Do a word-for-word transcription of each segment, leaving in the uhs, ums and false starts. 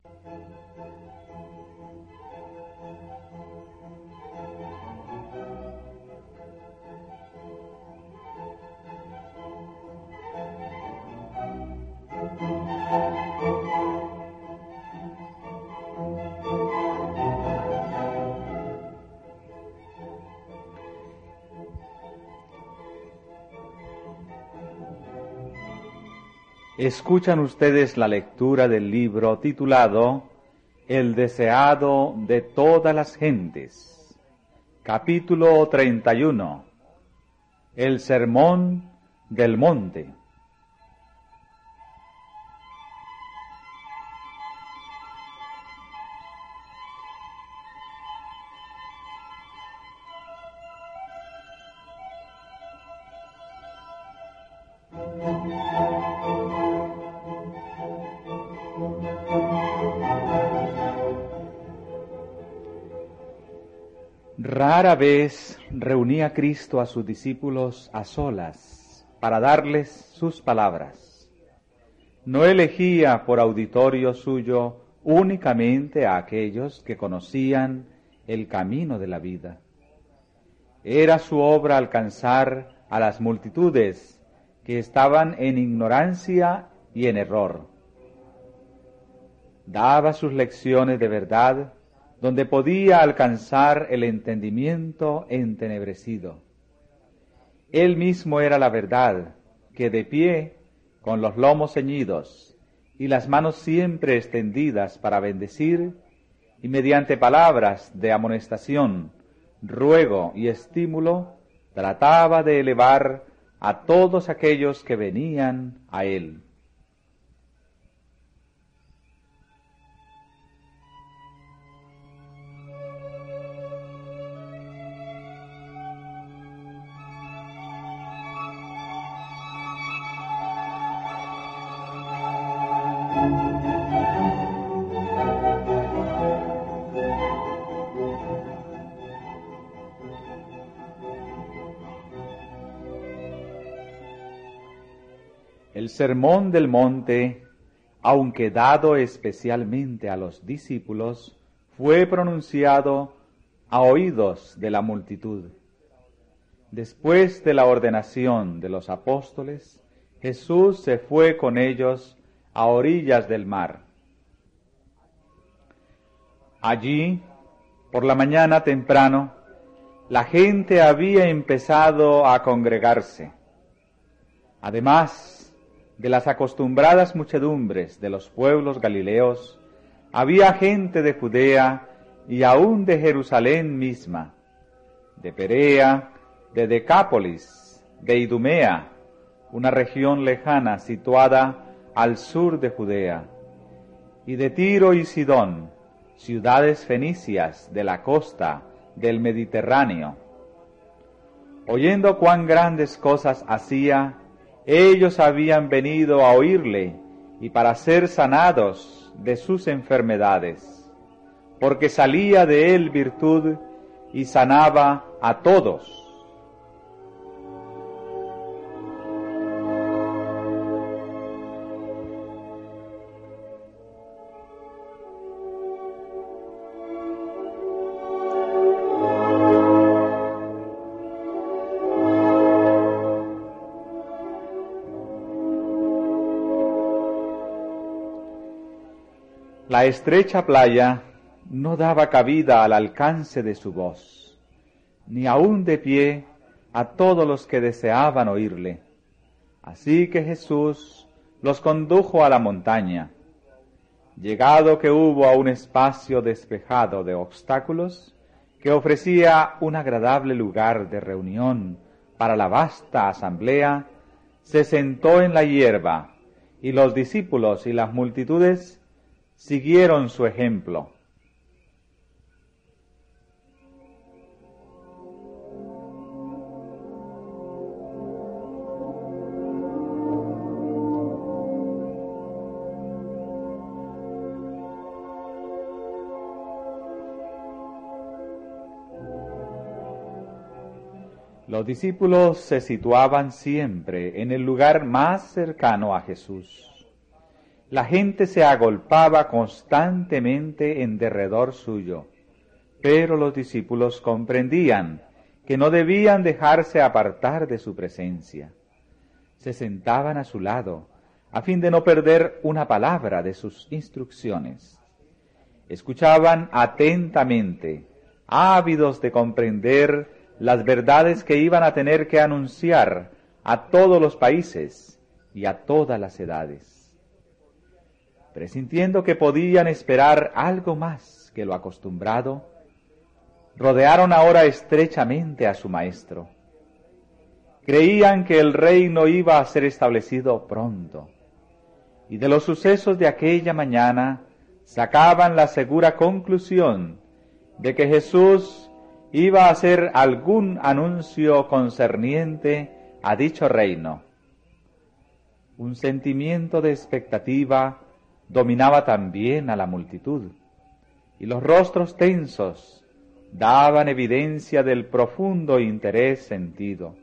Escuchan ustedes la lectura del libro titulado El deseado de todas las gentes, capítulo treinta y uno, El sermón del monte. Rara vez reunía Cristo a sus discípulos a solas para darles sus palabras. No elegía por auditorio suyo únicamente a aquellos que conocían el camino de la vida. Era su obra alcanzar a las multitudes que estaban en ignorancia y en error. Daba sus lecciones de verdad donde podía alcanzar el entendimiento entenebrecido. Él mismo era la verdad, que de pie, con los lomos ceñidos y las manos siempre extendidas para bendecir, y mediante palabras de amonestación, ruego y estímulo, trataba de elevar a todos aquellos que venían a él. El sermón del monte, aunque dado especialmente a los discípulos, fue pronunciado a oídos de la multitud. Después de la ordenación de los apóstoles, Jesús se fue con ellos a orillas del mar. Allí, por la mañana temprano, la gente había empezado a congregarse. Además de las acostumbradas muchedumbres de los pueblos galileos, había gente de Judea y aún de Jerusalén misma, de Perea, de Decápolis, de Idumea, una región lejana situada al sur de Judea, y de Tiro y Sidón, ciudades fenicias de la costa del Mediterráneo. Oyendo cuán grandes cosas hacía, ellos habían venido a oírle y para ser sanados de sus enfermedades, porque salía de él virtud y sanaba a todos. La estrecha playa no daba cabida al alcance de su voz, ni aun de pie a todos los que deseaban oírle. Así que Jesús los condujo a la montaña. Llegado que hubo a un espacio despejado de obstáculos, que ofrecía un agradable lugar de reunión para la vasta asamblea, se sentó en la hierba, y los discípulos y las multitudes siguieron su ejemplo. Los discípulos se situaban siempre en el lugar más cercano a Jesús. La gente se agolpaba constantemente en derredor suyo, pero los discípulos comprendían que no debían dejarse apartar de su presencia. Se sentaban a su lado, a fin de no perder una palabra de sus instrucciones. Escuchaban atentamente, ávidos de comprender las verdades que iban a tener que anunciar a todos los países y a todas las edades. Presintiendo que podían esperar algo más que lo acostumbrado, rodearon ahora estrechamente a su maestro. Creían que el reino iba a ser establecido pronto, y de los sucesos de aquella mañana sacaban la segura conclusión de que Jesús iba a hacer algún anuncio concerniente a dicho reino. Un sentimiento de expectativa dominaba también a la multitud, y los rostros tensos daban evidencia del profundo interés sentido.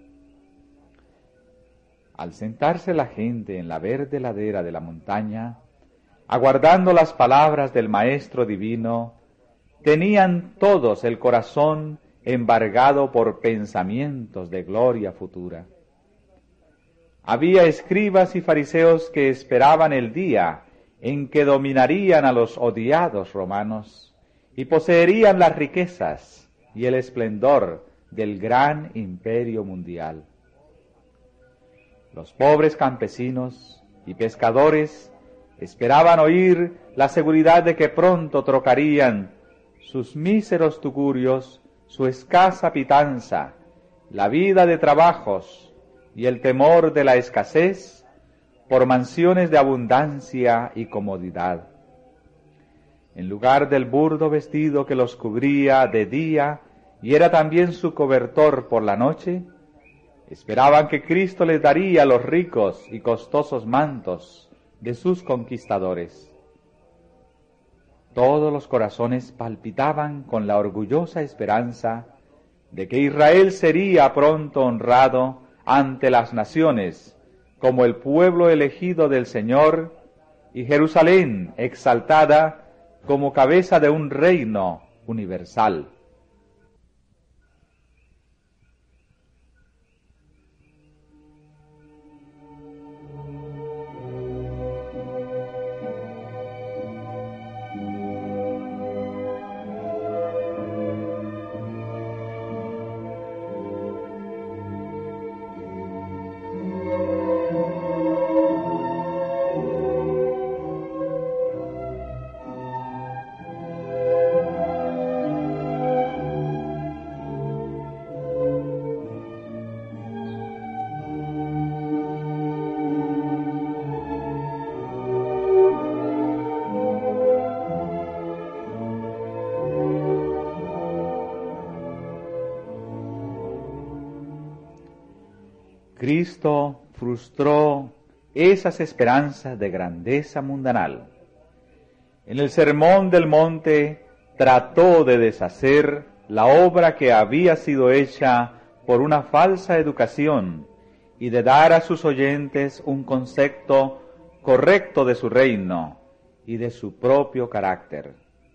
Al sentarse la gente en la verde ladera de la montaña, aguardando las palabras del Maestro Divino, tenían todos el corazón embargado por pensamientos de gloria futura. Había escribas y fariseos que esperaban el día en que dominarían a los odiados romanos y poseerían las riquezas y el esplendor del gran imperio mundial. Los pobres campesinos y pescadores esperaban oír la seguridad de que pronto trocarían sus míseros tugurios, su escasa pitanza, la vida de trabajos y el temor de la escasez por mansiones de abundancia y comodidad. En lugar del burdo vestido que los cubría de día y era también su cobertor por la noche, esperaban que Cristo les daría los ricos y costosos mantos de sus conquistadores. Todos los corazones palpitaban con la orgullosa esperanza de que Israel sería pronto honrado ante las naciones como el pueblo elegido del Señor y Jerusalén exaltada como cabeza de un reino universal. Cristo frustró esas esperanzas de grandeza mundanal. En el Sermón del Monte trató de deshacer la obra que había sido hecha por una falsa educación y de dar a sus oyentes un concepto correcto de su reino y de su propio carácter.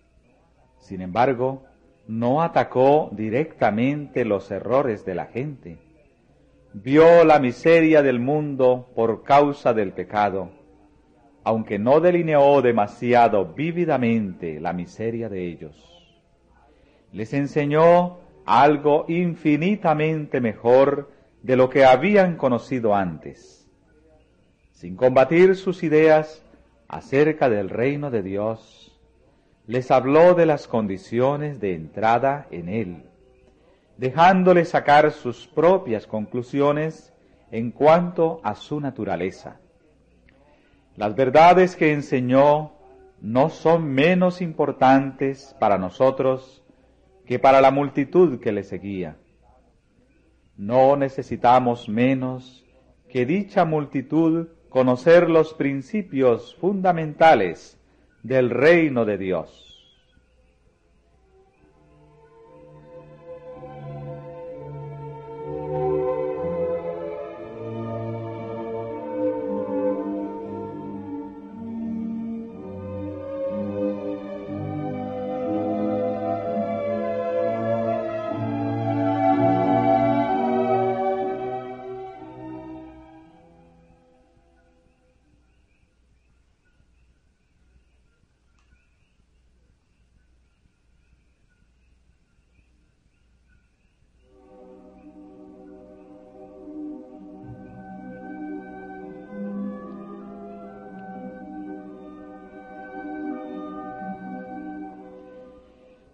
Sin embargo, no atacó directamente los errores de la gente. Vio la miseria del mundo por causa del pecado, aunque no delineó demasiado vívidamente la miseria de ellos. Les enseñó algo infinitamente mejor de lo que habían conocido antes. Sin combatir sus ideas acerca del reino de Dios, les habló de las condiciones de entrada en él, dejándoles sacar sus propias conclusiones en cuanto a su naturaleza. Las verdades que enseñó no son menos importantes para nosotros que para la multitud que le seguía. No necesitamos menos que dicha multitud conocer los principios fundamentales del reino de Dios.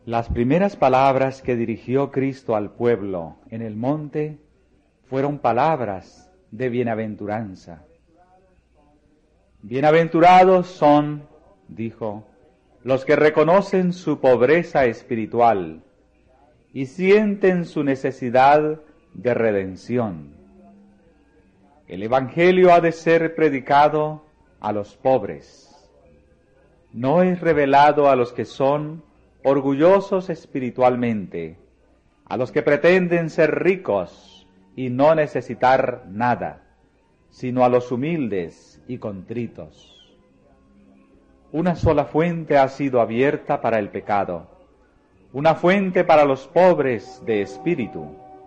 Las primeras palabras que dirigió Cristo al pueblo en el monte fueron palabras de bienaventuranza. Bienaventurados son, dijo, los que reconocen su pobreza espiritual y sienten su necesidad de redención. El Evangelio ha de ser predicado a los pobres. No es revelado a los que son orgullosos espiritualmente, a los que pretenden ser ricos y no necesitar nada, sino a los humildes y contritos. Una sola fuente ha sido abierta para el pecado, una fuente para los pobres de espíritu.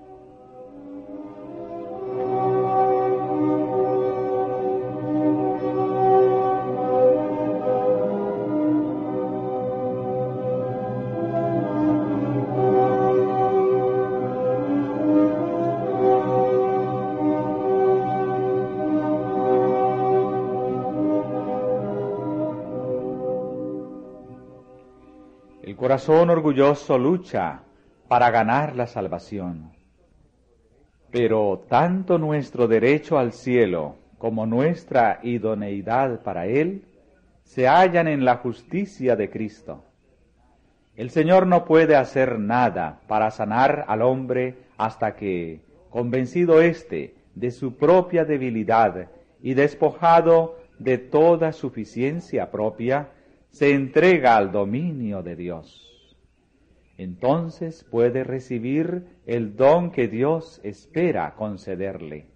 El corazón orgulloso lucha para ganar la salvación, pero tanto nuestro derecho al cielo como nuestra idoneidad para él se hallan en la justicia de Cristo. El Señor no puede hacer nada para sanar al hombre hasta que, convencido éste de su propia debilidad y despojado de toda suficiencia propia, se entrega al dominio de Dios. Entonces puede recibir el don que Dios espera concederle.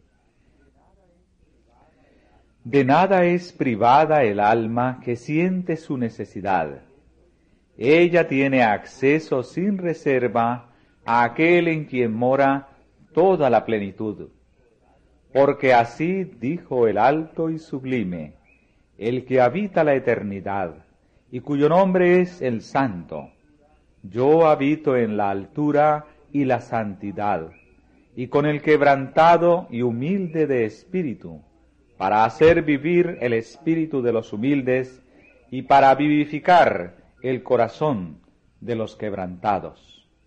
De nada es privada el alma que siente su necesidad. Ella tiene acceso sin reserva a aquel en quien mora toda la plenitud. Porque así dijo el alto y sublime, el que habita la eternidad, y cuyo nombre es el Santo. Yo habito en la altura y la santidad, y con el quebrantado y humilde de espíritu, para hacer vivir el espíritu de los humildes y para vivificar el corazón de los quebrantados.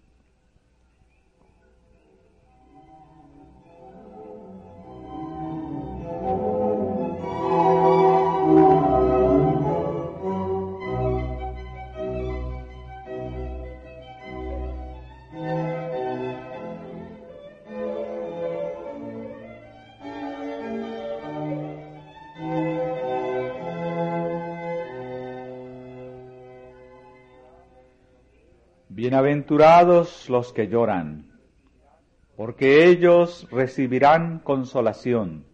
Bienaventurados los que lloran, porque ellos recibirán consolación.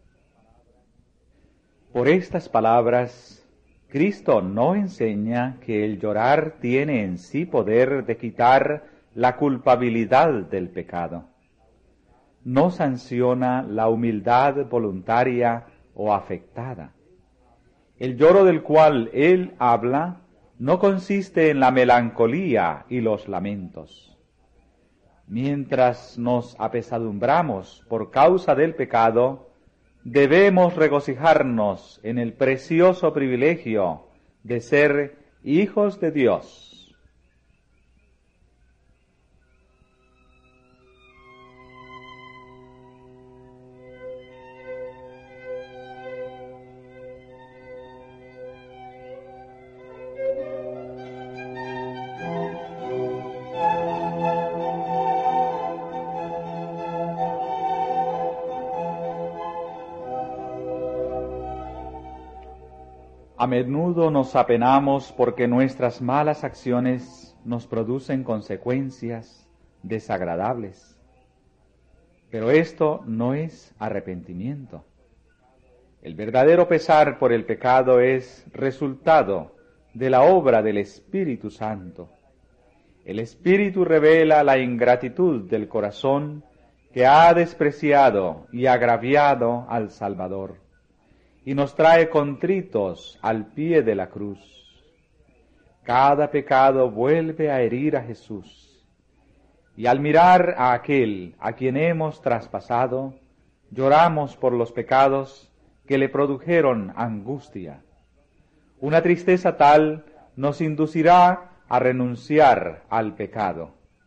Por estas palabras, Cristo no enseña que el llorar tiene en sí poder de quitar la culpabilidad del pecado. No sanciona la humildad voluntaria o afectada. El lloro del cual Él habla no consiste en la melancolía y los lamentos. Mientras nos apesadumbramos por causa del pecado, debemos regocijarnos en el precioso privilegio de ser hijos de Dios. A menudo nos apenamos porque nuestras malas acciones nos producen consecuencias desagradables. Pero esto no es arrepentimiento. El verdadero pesar por el pecado es resultado de la obra del Espíritu Santo. El Espíritu revela la ingratitud del corazón que ha despreciado y agraviado al Salvador, y nos trae contritos al pie de la cruz. Cada pecado vuelve a herir a Jesús, y al mirar a aquel a quien hemos traspasado, lloramos por los pecados que le produjeron angustia. Una tristeza tal nos inducirá a renunciar al pecado.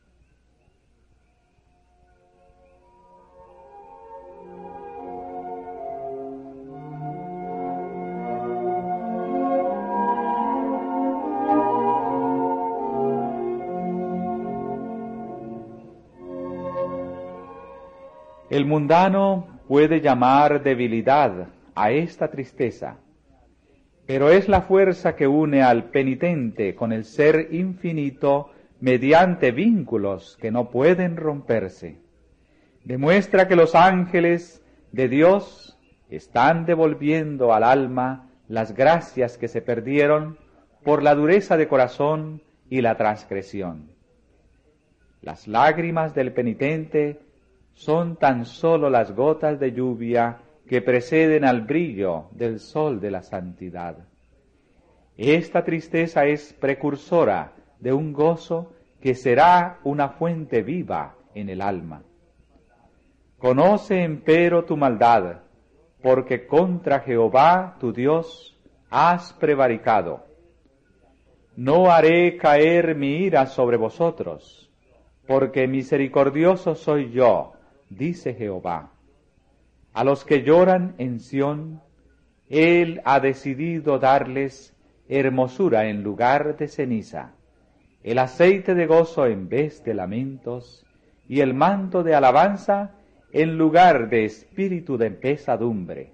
El mundano puede llamar debilidad a esta tristeza, pero es la fuerza que une al penitente con el Ser infinito mediante vínculos que no pueden romperse. Demuestra que los ángeles de Dios están devolviendo al alma las gracias que se perdieron por la dureza de corazón y la transgresión. Las lágrimas del penitente son tan solo las gotas de lluvia que preceden al brillo del sol de la santidad. Esta tristeza es precursora de un gozo que será una fuente viva en el alma. Conoce empero tu maldad, porque contra Jehová tu Dios has prevaricado. No haré caer mi ira sobre vosotros, porque misericordioso soy yo, dice Jehová. A los que lloran en Sión, Él ha decidido darles hermosura en lugar de ceniza, el aceite de gozo en vez de lamentos, y el manto de alabanza en lugar de espíritu de pesadumbre.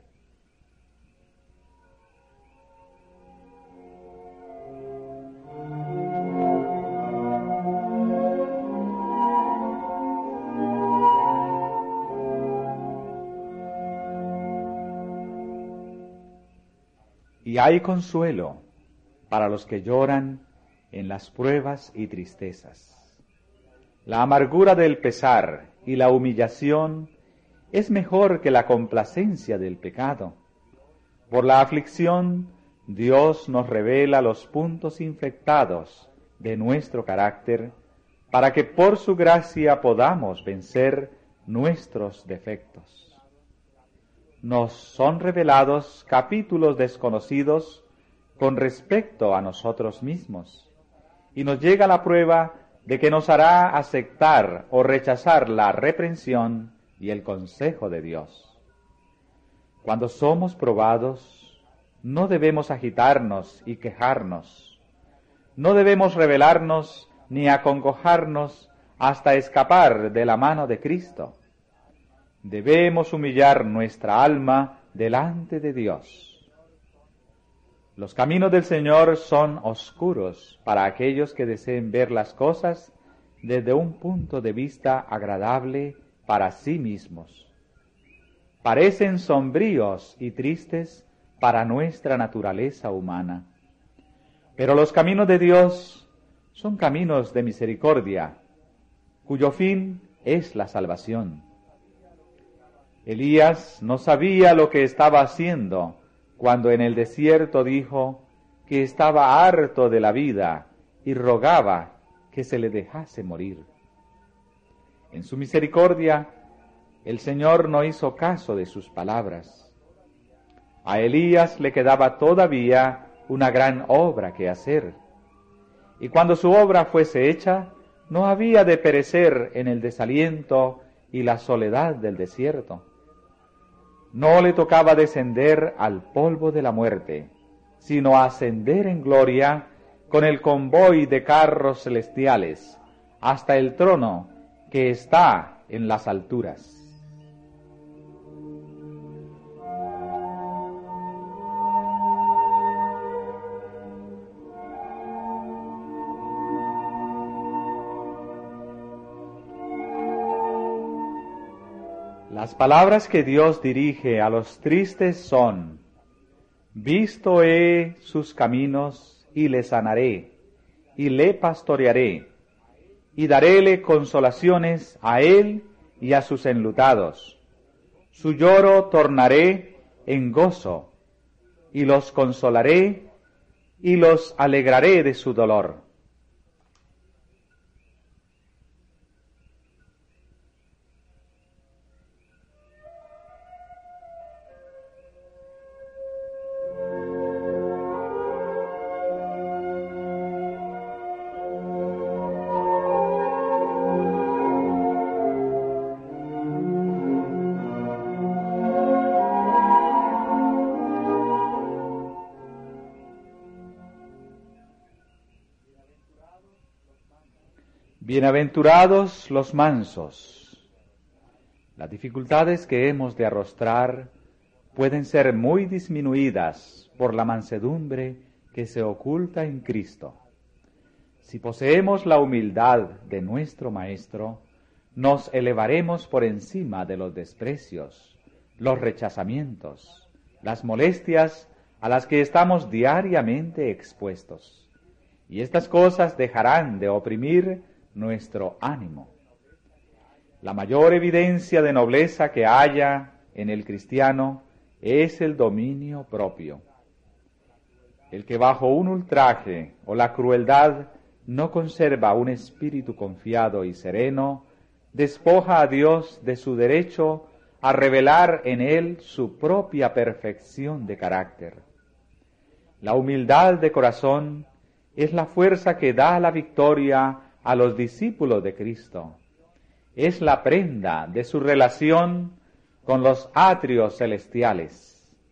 Y hay consuelo para los que lloran en las pruebas y tristezas. La amargura del pesar y la humillación es mejor que la complacencia del pecado. Por la aflicción, Dios nos revela los puntos infectados de nuestro carácter para que por su gracia podamos vencer nuestros defectos. Nos son revelados capítulos desconocidos con respecto a nosotros mismos, y nos llega la prueba de que nos hará aceptar o rechazar la reprensión y el consejo de Dios. Cuando somos probados, no debemos agitarnos y quejarnos, no debemos rebelarnos ni acongojarnos hasta escapar de la mano de Cristo. Debemos humillar nuestra alma delante de Dios. Los caminos del Señor son oscuros para aquellos que deseen ver las cosas desde un punto de vista agradable para sí mismos. Parecen sombríos y tristes para nuestra naturaleza humana. Pero los caminos de Dios son caminos de misericordia, cuyo fin es la salvación. Elías no sabía lo que estaba haciendo cuando en el desierto dijo que estaba harto de la vida y rogaba que se le dejase morir. En su misericordia, el Señor no hizo caso de sus palabras. A Elías le quedaba todavía una gran obra que hacer, y cuando su obra fuese hecha, no había de perecer en el desaliento y la soledad del desierto. No le tocaba descender al polvo de la muerte, sino ascender en gloria con el convoy de carros celestiales hasta el trono que está en las alturas. Las palabras que Dios dirige a los tristes son: visto he sus caminos y le sanaré, y le pastorearé, y daréle consolaciones a él y a sus enlutados. Su lloro tornaré en gozo, y los consolaré, y los alegraré de su dolor. Bienaventurados los mansos. Las dificultades que hemos de arrostrar pueden ser muy disminuidas por la mansedumbre que se oculta en Cristo. Si poseemos la humildad de nuestro Maestro, nos elevaremos por encima de los desprecios, los rechazamientos, las molestias a las que estamos diariamente expuestos, y estas cosas dejarán de oprimir nuestro ánimo. La mayor evidencia de nobleza que haya en el cristiano es el dominio propio. El que bajo un ultraje o la crueldad no conserva un espíritu confiado y sereno, despoja a Dios de su derecho a revelar en él su propia perfección de carácter. La humildad de corazón es la fuerza que da la victoria a los discípulos de Cristo. Es la prenda de su relación con los atrios celestiales.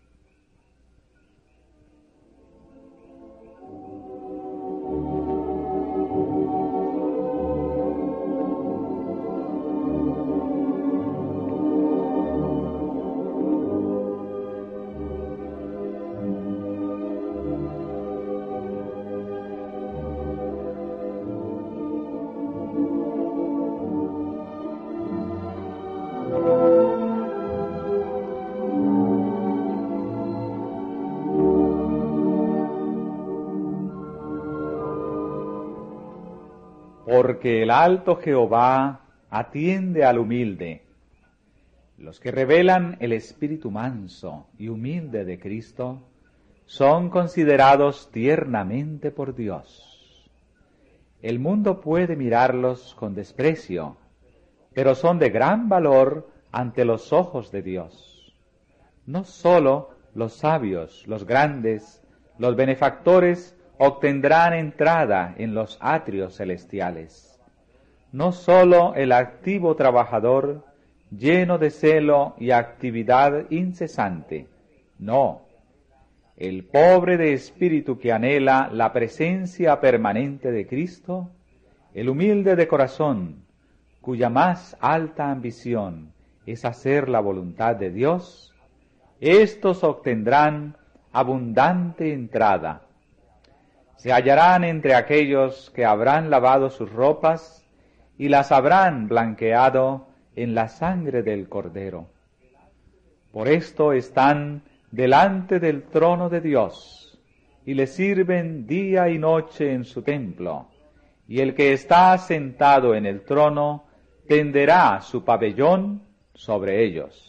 Porque el alto Jehová atiende al humilde. Los que revelan el espíritu manso y humilde de Cristo son considerados tiernamente por Dios. El mundo puede mirarlos con desprecio, pero son de gran valor ante los ojos de Dios. No sólo los sabios, los grandes, los benefactores obtendrán entrada en los atrios celestiales. No sólo el activo trabajador, lleno de celo y actividad incesante, no. El pobre de espíritu que anhela la presencia permanente de Cristo, el humilde de corazón, cuya más alta ambición es hacer la voluntad de Dios, éstos obtendrán abundante entrada. Se hallarán entre aquellos que habrán lavado sus ropas y las habrán blanqueado en la sangre del Cordero. Por esto están delante del trono de Dios y le sirven día y noche en su templo, y el que está sentado en el trono tenderá su pabellón sobre ellos.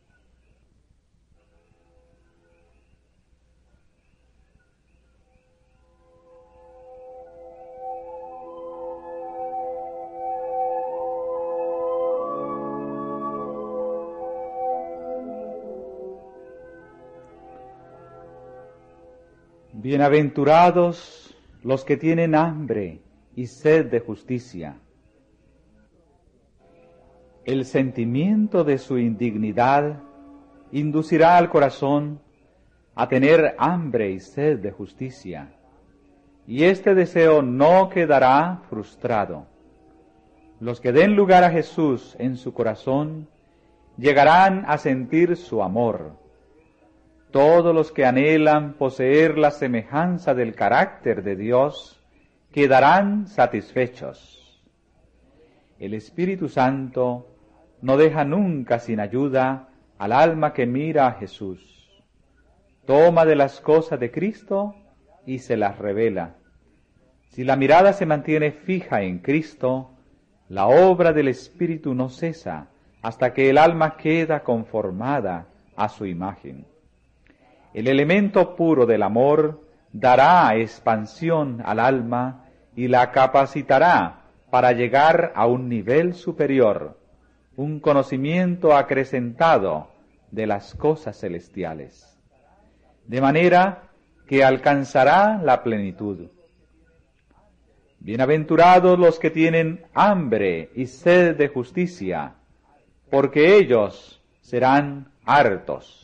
Bienaventurados los que tienen hambre y sed de justicia. El sentimiento de su indignidad inducirá al corazón a tener hambre y sed de justicia, y este deseo no quedará frustrado. Los que den lugar a Jesús en su corazón llegarán a sentir su amor. Todos los que anhelan poseer la semejanza del carácter de Dios quedarán satisfechos. El Espíritu Santo no deja nunca sin ayuda al alma que mira a Jesús. Toma de las cosas de Cristo y se las revela. Si la mirada se mantiene fija en Cristo, la obra del Espíritu no cesa hasta que el alma queda conformada a su imagen. El elemento puro del amor dará expansión al alma y la capacitará para llegar a un nivel superior, un conocimiento acrecentado de las cosas celestiales, de manera que alcanzará la plenitud. Bienaventurados los que tienen hambre y sed de justicia, porque ellos serán hartos.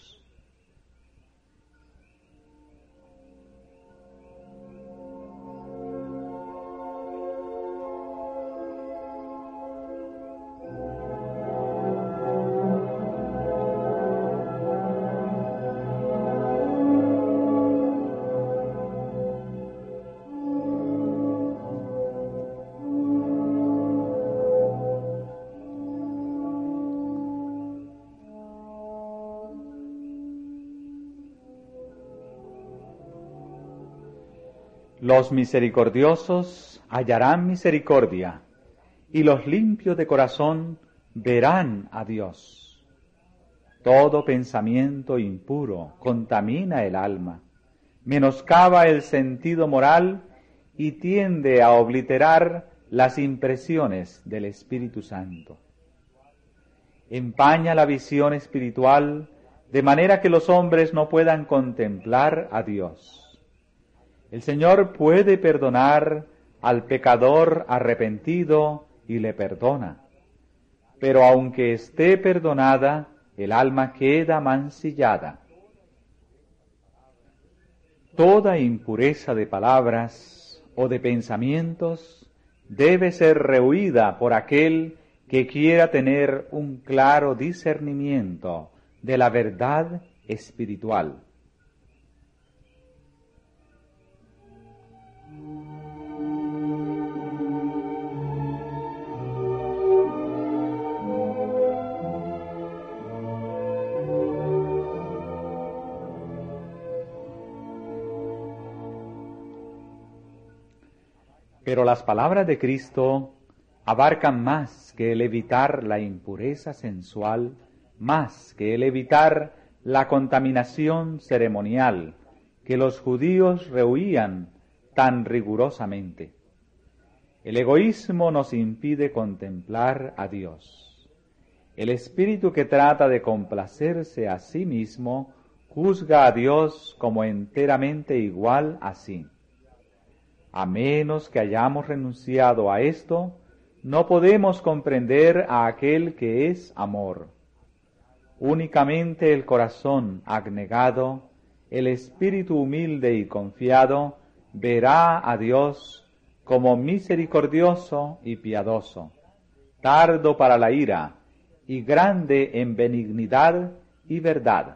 Los misericordiosos hallarán misericordia, y los limpios de corazón verán a Dios. Todo pensamiento impuro contamina el alma, menoscaba el sentido moral y tiende a obliterar las impresiones del Espíritu Santo. Empaña la visión espiritual de manera que los hombres no puedan contemplar a Dios. El Señor puede perdonar al pecador arrepentido y le perdona, pero aunque esté perdonada, el alma queda mancillada. Toda impureza de palabras o de pensamientos debe ser rehuida por aquel que quiera tener un claro discernimiento de la verdad espiritual. Pero las palabras de Cristo abarcan más que el evitar la impureza sensual, más que el evitar la contaminación ceremonial que los judíos rehuían tan rigurosamente. El egoísmo nos impide contemplar a Dios. El espíritu que trata de complacerse a sí mismo juzga a Dios como enteramente igual a sí. A menos que hayamos renunciado a esto, no podemos comprender a aquel que es amor. Únicamente el corazón abnegado, el espíritu humilde y confiado, verá a Dios como misericordioso y piadoso, tardo para la ira y grande en benignidad y verdad.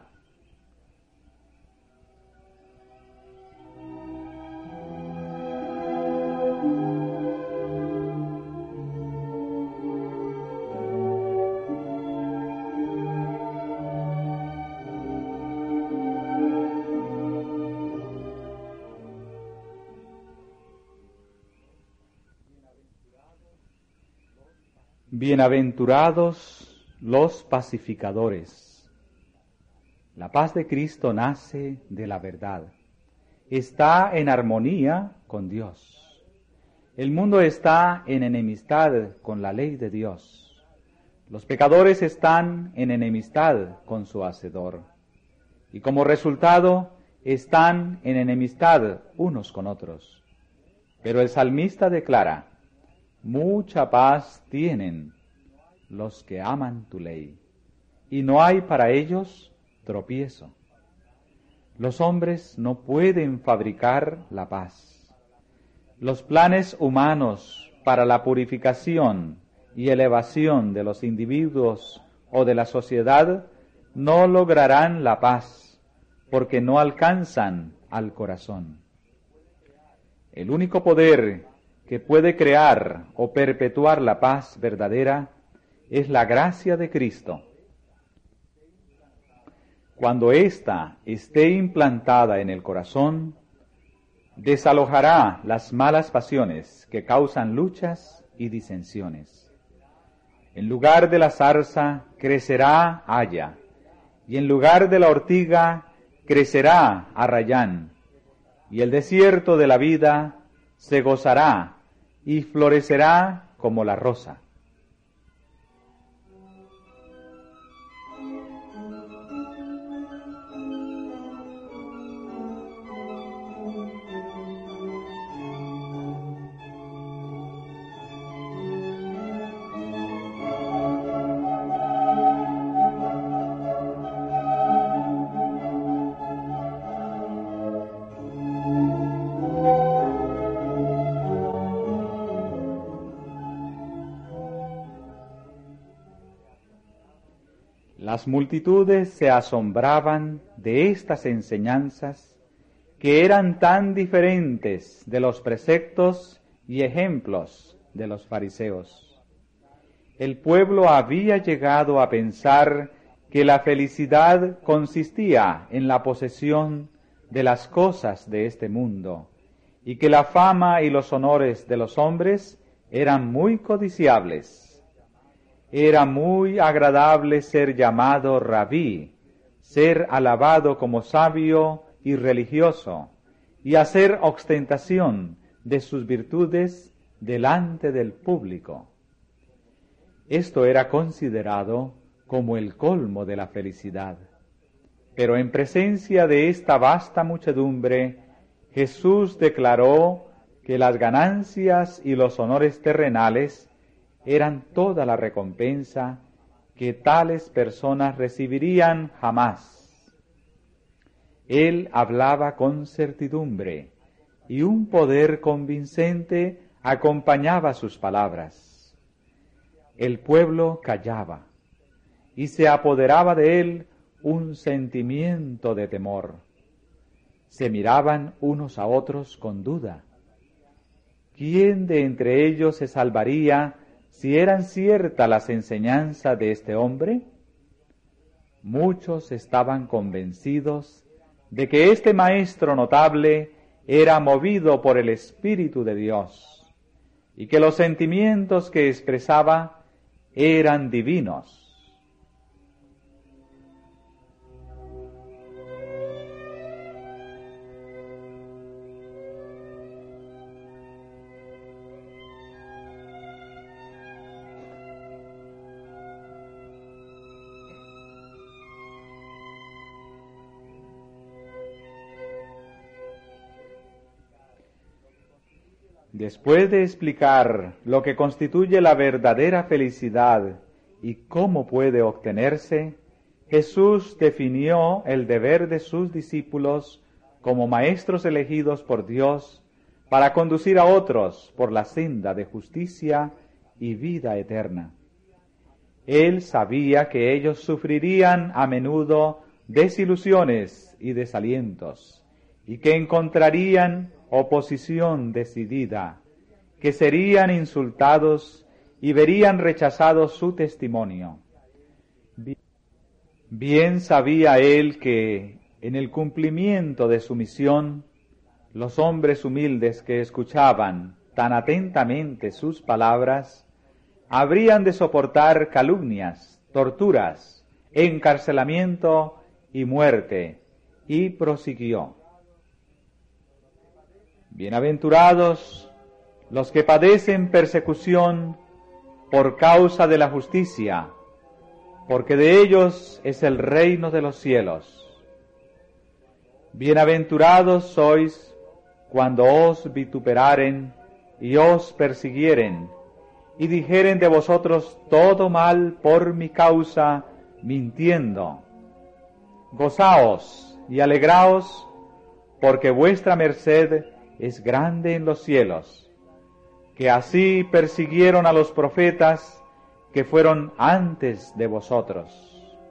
Bienaventurados los pacificadores. La paz de Cristo nace de la verdad. Está en armonía con Dios. El mundo está en enemistad con la ley de Dios. Los pecadores están en enemistad con su Hacedor. Y como resultado, están en enemistad unos con otros. Pero el salmista declara: mucha paz tienen los que aman tu ley, y no hay para ellos tropiezo. Los hombres no pueden fabricar la paz. Los planes humanos para la purificación y elevación de los individuos o de la sociedad no lograrán la paz, porque no alcanzan al corazón. El único poder que puede crear o perpetuar la paz verdadera es la gracia de Cristo. Cuando ésta esté implantada en el corazón, desalojará las malas pasiones que causan luchas y disensiones. En lugar de la zarza crecerá haya, y en lugar de la ortiga crecerá arrayán, y el desierto de la vida se gozará y florecerá como la rosa. Las multitudes se asombraban de estas enseñanzas que eran tan diferentes de los preceptos y ejemplos de los fariseos. El pueblo había llegado a pensar que la felicidad consistía en la posesión de las cosas de este mundo y que la fama y los honores de los hombres eran muy codiciables. Era muy agradable ser llamado rabí, ser alabado como sabio y religioso, y hacer ostentación de sus virtudes delante del público. Esto era considerado como el colmo de la felicidad. Pero en presencia de esta vasta muchedumbre, Jesús declaró que las ganancias y los honores terrenales eran toda la recompensa que tales personas recibirían jamás. Él hablaba con certidumbre, y un poder convincente acompañaba sus palabras. El pueblo callaba, y se apoderaba de él un sentimiento de temor. Se miraban unos a otros con duda. ¿Quién de entre ellos se salvaría si eran ciertas las enseñanzas de este hombre? Muchos estaban convencidos de que este maestro notable era movido por el Espíritu de Dios, y que los sentimientos que expresaba eran divinos. Después de explicar lo que constituye la verdadera felicidad y cómo puede obtenerse, Jesús definió el deber de sus discípulos como maestros elegidos por Dios para conducir a otros por la senda de justicia y vida eterna. Él sabía que ellos sufrirían a menudo desilusiones y desalientos, y que encontrarían oposición decidida, que serían insultados y verían rechazado su testimonio. Bien sabía él que, en el cumplimiento de su misión, los hombres humildes que escuchaban tan atentamente sus palabras habrían de soportar calumnias, torturas, encarcelamiento y muerte, y prosiguió: Bienaventurados los que padecen persecución por causa de la justicia, porque de ellos es el reino de los cielos. Bienaventurados sois cuando os vituperaren y os persiguieren, y dijeren de vosotros todo mal por mi causa, mintiendo. Gozaos y alegraos, porque vuestra merced es grande en los cielos, que así persiguieron a los profetas que fueron antes de vosotros.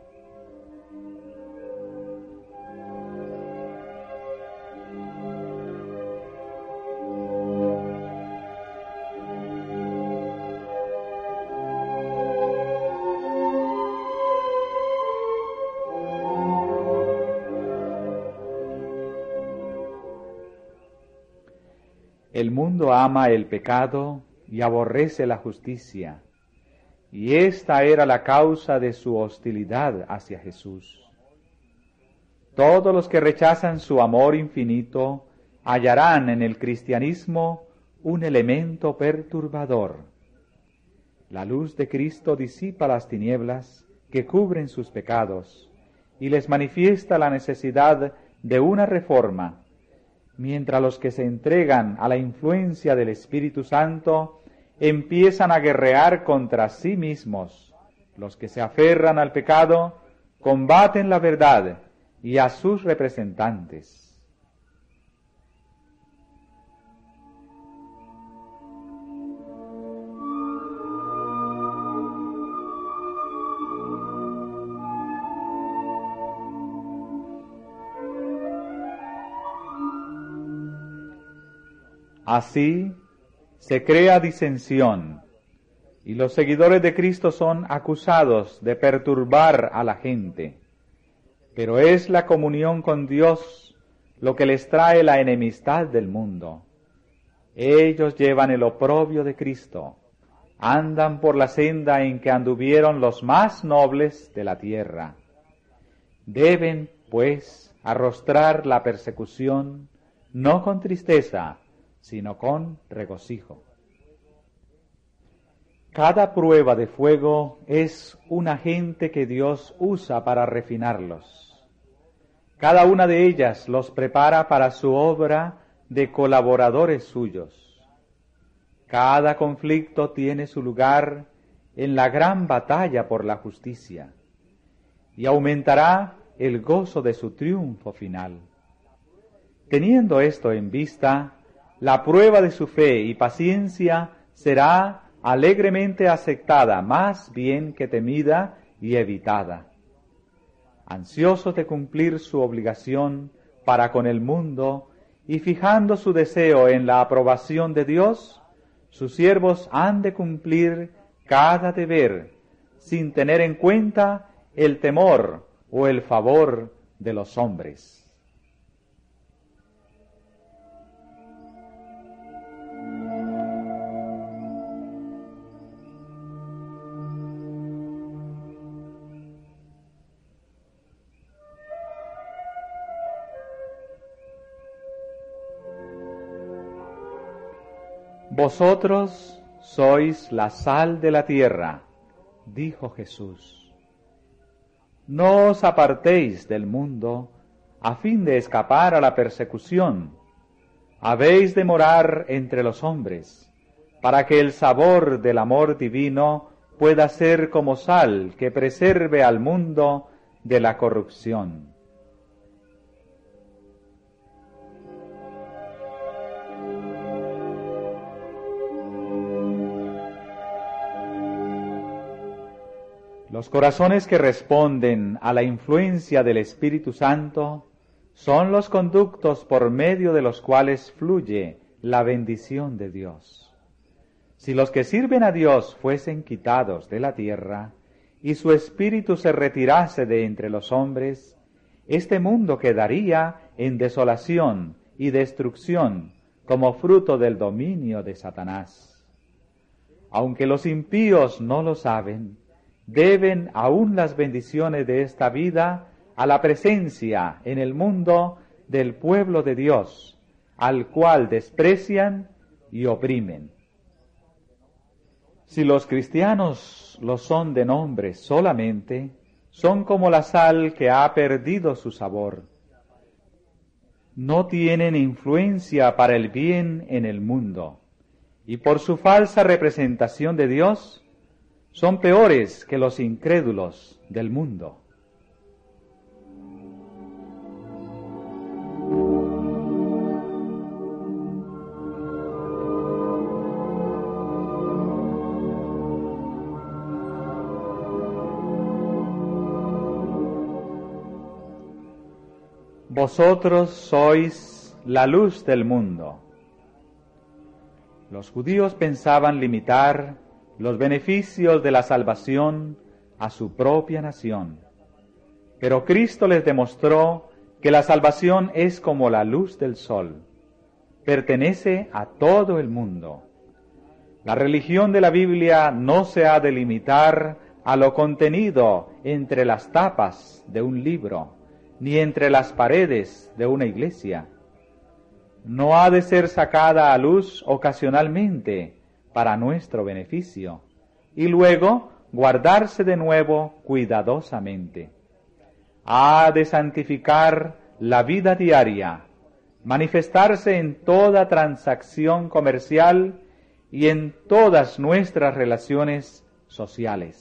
El mundo ama el pecado y aborrece la justicia, y esta era la causa de su hostilidad hacia Jesús. Todos los que rechazan su amor infinito hallarán en el cristianismo un elemento perturbador. La luz de Cristo disipa las tinieblas que cubren sus pecados y les manifiesta la necesidad de una reforma, mientras los que se entregan a la influencia del Espíritu Santo empiezan a guerrear contra sí mismos. Los que se aferran al pecado combaten la verdad y a sus representantes. Así se crea disensión, y los seguidores de Cristo son acusados de perturbar a la gente. Pero es la comunión con Dios lo que les trae la enemistad del mundo, Ellos llevan el oprobio de Cristo, andan por la senda en que anduvieron los más nobles de la tierra. Deben, pues, arrostrar la persecución, no con tristeza, sino con regocijo. Cada prueba de fuego es un agente que Dios usa para refinarlos. Cada una de ellas los prepara para su obra de colaboradores suyos. Cada conflicto tiene su lugar en la gran batalla por la justicia y aumentará el gozo de su triunfo final. Teniendo esto en vista, la prueba de su fe y paciencia será alegremente aceptada, más bien que temida y evitada. Ansiosos de cumplir su obligación para con el mundo y fijando su deseo en la aprobación de Dios, sus siervos han de cumplir cada deber, sin tener en cuenta el temor o el favor de los hombres. Vosotros sois la sal de la tierra, dijo Jesús. No os apartéis del mundo a fin de escapar a la persecución. Habéis de morar entre los hombres, para que el sabor del amor divino pueda ser como sal que preserve al mundo de la corrupción. Los corazones que responden a la influencia del Espíritu Santo son los conductos por medio de los cuales fluye la bendición de Dios. Si los que sirven a Dios fuesen quitados de la tierra y su Espíritu se retirase de entre los hombres, este mundo quedaría en desolación y destrucción como fruto del dominio de Satanás. Aunque los impíos no lo saben, deben aún las bendiciones de esta vida a la presencia en el mundo del pueblo de Dios, al cual desprecian y oprimen. Si los cristianos lo son de nombre solamente, son como la sal que ha perdido su sabor. No tienen influencia para el bien en el mundo, y por su falsa representación de Dios, son peores que los incrédulos del mundo. Vosotros sois la luz del mundo. Los judíos pensaban limitar los beneficios de la salvación a su propia nación. Pero Cristo les demostró que la salvación es como la luz del sol, pertenece a todo el mundo. La religión de la Biblia no se ha de limitar a lo contenido entre las tapas de un libro, ni entre las paredes de una iglesia. No ha de ser sacada a luz ocasionalmente, para nuestro beneficio, y luego guardarse de nuevo cuidadosamente. Ha de santificar la vida diaria, manifestarse en toda transacción comercial y en todas nuestras relaciones sociales.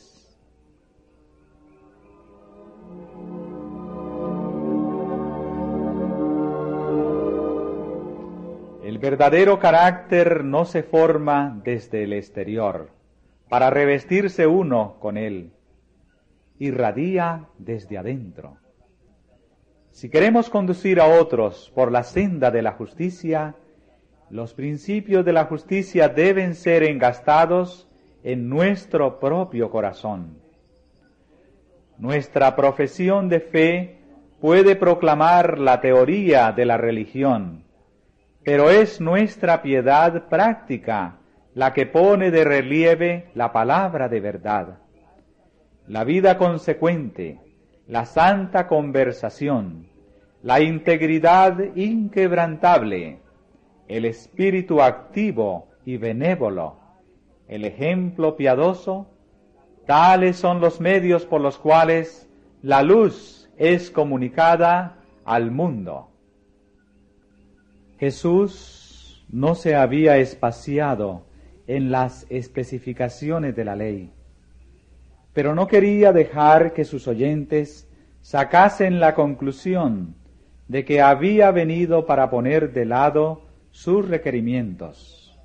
El verdadero carácter no se forma desde el exterior, para revestirse uno con él. Irradia desde adentro. Si queremos conducir a otros por la senda de la justicia, los principios de la justicia deben ser engastados en nuestro propio corazón. Nuestra profesión de fe puede proclamar la teoría de la religión, pero es nuestra piedad práctica la que pone de relieve la palabra de verdad. La vida consecuente, la santa conversación, la integridad inquebrantable, el espíritu activo y benévolo, el ejemplo piadoso, tales son los medios por los cuales la luz es comunicada al mundo. Jesús no se había espaciado en las especificaciones de la ley, pero no quería dejar que sus oyentes sacasen la conclusión de que había venido para poner de lado sus requerimientos.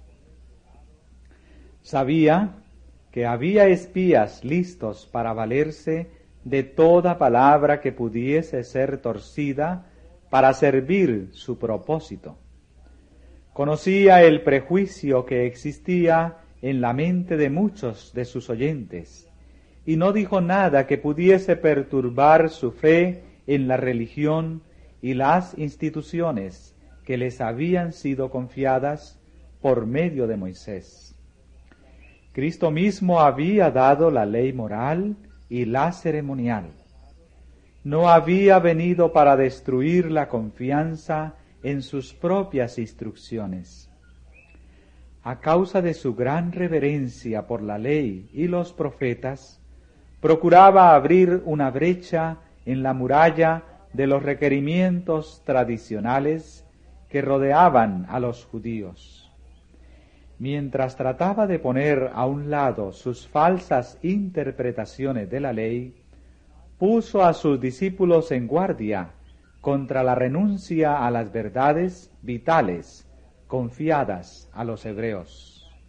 Sabía que había espías listos para valerse de toda palabra que pudiese ser torcida para servir su propósito. Conocía el prejuicio que existía en la mente de muchos de sus oyentes, y no dijo nada que pudiese perturbar su fe en la religión y las instituciones que les habían sido confiadas por medio de Moisés. Cristo mismo había dado la ley moral y la ceremonial. No había venido para destruir la confianza en sus propias instrucciones. A causa de su gran reverencia por la ley y los profetas, procuraba abrir una brecha en la muralla de los requerimientos tradicionales que rodeaban a los judíos. Mientras trataba de poner a un lado sus falsas interpretaciones de la ley, puso a sus discípulos en guardia contra la renuncia a las verdades vitales confiadas a los hebreos.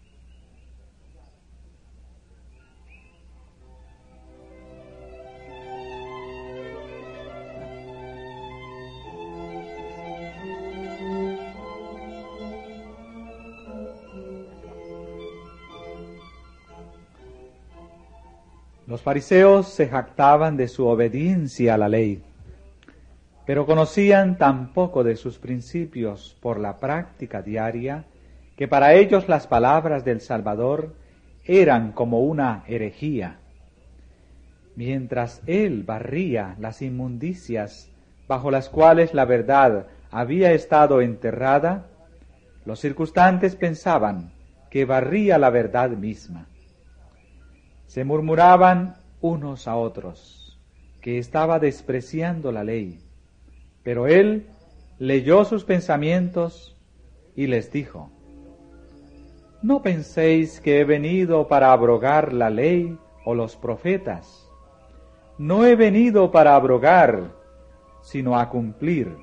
Los fariseos se jactaban de su obediencia a la ley, pero conocían tan poco de sus principios por la práctica diaria que para ellos las palabras del Salvador eran como una herejía. Mientras él barría las inmundicias bajo las cuales la verdad había estado enterrada, los circunstantes pensaban que barría la verdad misma. Se murmuraban unos a otros que estaba despreciando la ley, pero él leyó sus pensamientos y les dijo: ¿No penséis que he venido para abrogar la ley o los profetas? No he venido para abrogar, sino a cumplir.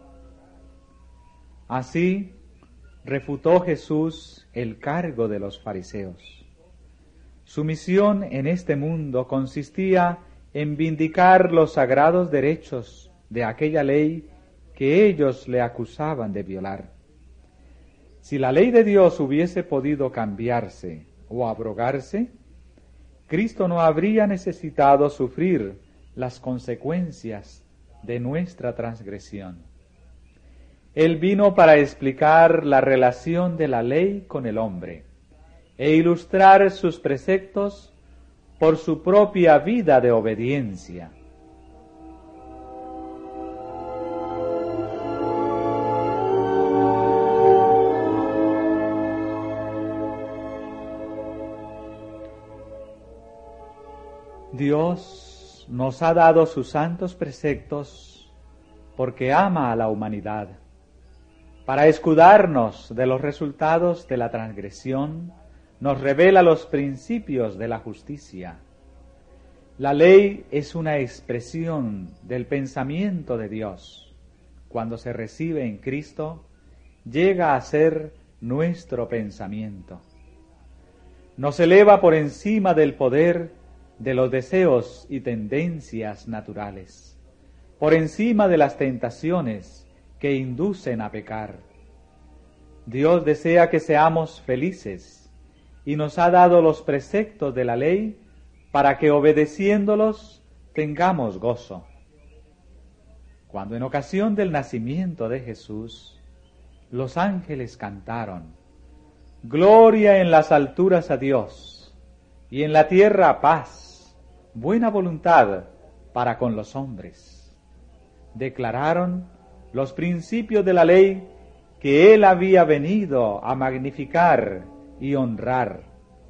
Así refutó Jesús el cargo de los fariseos. Su misión en este mundo consistía en vindicar los sagrados derechos de aquella ley que ellos le acusaban de violar. Si la ley de Dios hubiese podido cambiarse o abrogarse, Cristo no habría necesitado sufrir las consecuencias de nuestra transgresión. Él vino para explicar la relación de la ley con el hombre e ilustrar sus preceptos por su propia vida de obediencia. Dios nos ha dado sus santos preceptos porque ama a la humanidad, para escudarnos de los resultados de la transgresión. Nos revela los principios de la justicia. La ley es una expresión del pensamiento de Dios. Cuando se recibe en Cristo, llega a ser nuestro pensamiento. Nos eleva por encima del poder de los deseos y tendencias naturales, por encima de las tentaciones que inducen a pecar. Dios desea que seamos felices y nos ha dado los preceptos de la ley para que obedeciéndolos tengamos gozo. Cuando en ocasión del nacimiento de Jesús, los ángeles cantaron: Gloria en las alturas a Dios, y en la tierra paz, buena voluntad para con los hombres. Declararon los principios de la ley que Él había venido a magnificar y honrar.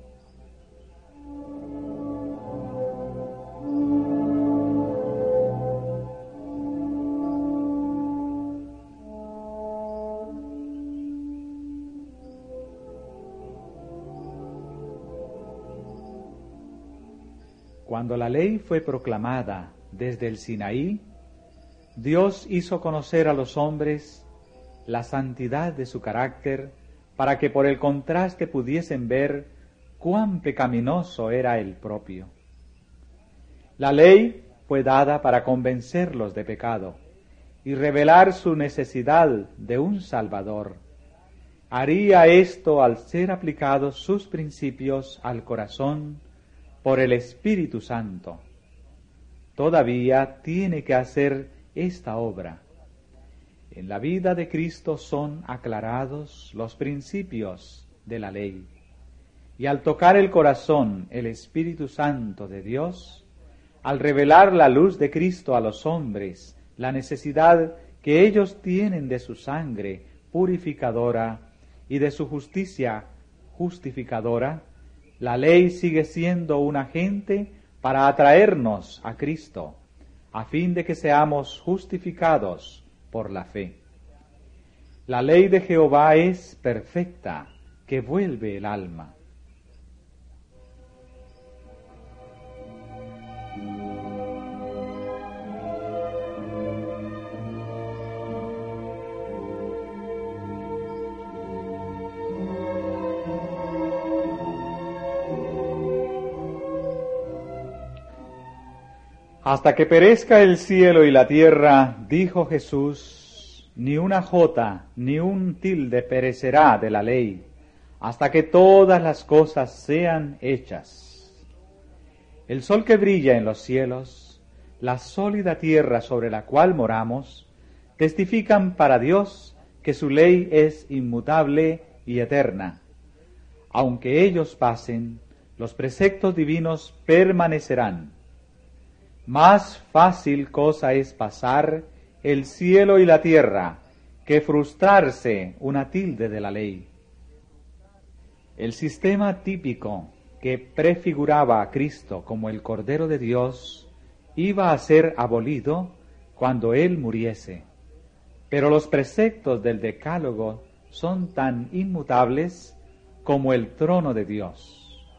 Cuando la ley fue proclamada desde el Sinaí, Dios hizo conocer a los hombres la santidad de su carácter para que por el contraste pudiesen ver cuán pecaminoso era el propio. La ley fue dada para convencerlos de pecado y revelar su necesidad de un Salvador. Haría esto al ser aplicados sus principios al corazón por el Espíritu Santo. Todavía tiene que hacer esta obra. En la vida de Cristo son aclarados los principios de la ley, y al tocar el corazón el Espíritu Santo de Dios, al revelar la luz de Cristo a los hombres, la necesidad que ellos tienen de su sangre purificadora y de su justicia justificadora, la ley sigue siendo un agente para atraernos a Cristo, a fin de que seamos justificados por la fe. La ley de Jehová es perfecta, que vuelve el alma. Hasta que perezca el cielo y la tierra, dijo Jesús, ni una jota ni un tilde perecerá de la ley, hasta que todas las cosas sean hechas. El sol que brilla en los cielos, la sólida tierra sobre la cual moramos, testifican para Dios que su ley es inmutable y eterna. Aunque ellos pasen, los preceptos divinos permanecerán. Más fácil cosa es pasar el cielo y la tierra que frustrarse una tilde de la ley. El sistema típico que prefiguraba a Cristo como el Cordero de Dios iba a ser abolido cuando Él muriese, pero los preceptos del Decálogo son tan inmutables como el trono de Dios.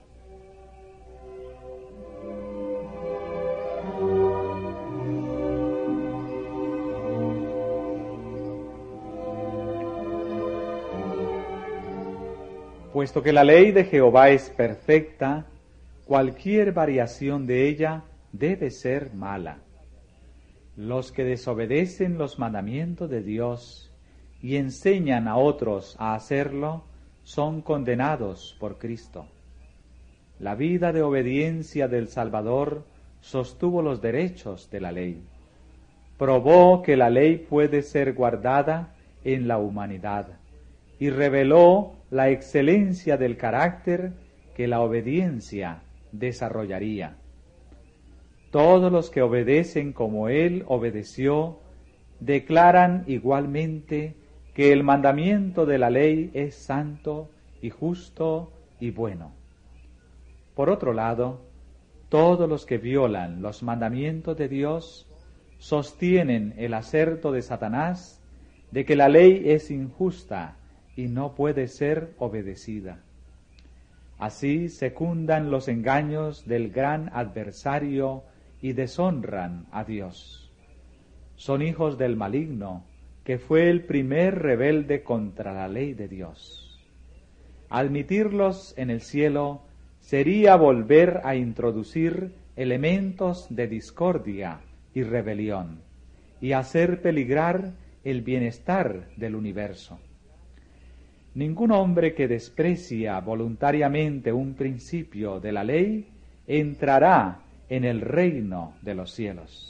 Puesto que la ley de Jehová es perfecta, cualquier variación de ella debe ser mala. Los que desobedecen los mandamientos de Dios y enseñan a otros a hacerlo son condenados por Cristo. La vida de obediencia del Salvador sostuvo los derechos de la ley. Probó que la ley puede ser guardada en la humanidad y reveló la excelencia del carácter que la obediencia desarrollaría. Todos los que obedecen como Él obedeció, declaran igualmente que el mandamiento de la ley es santo y justo y bueno. Por otro lado, todos los que violan los mandamientos de Dios sostienen el aserto de Satanás de que la ley es injusta y no puede ser obedecida. Así secundan los engaños del gran adversario y deshonran a Dios. Son hijos del maligno, que fue el primer rebelde contra la ley de Dios. Admitirlos en el cielo sería volver a introducir elementos de discordia y rebelión, y hacer peligrar el bienestar del universo. Ningún hombre que desprecia voluntariamente un principio de la ley entrará en el reino de los cielos.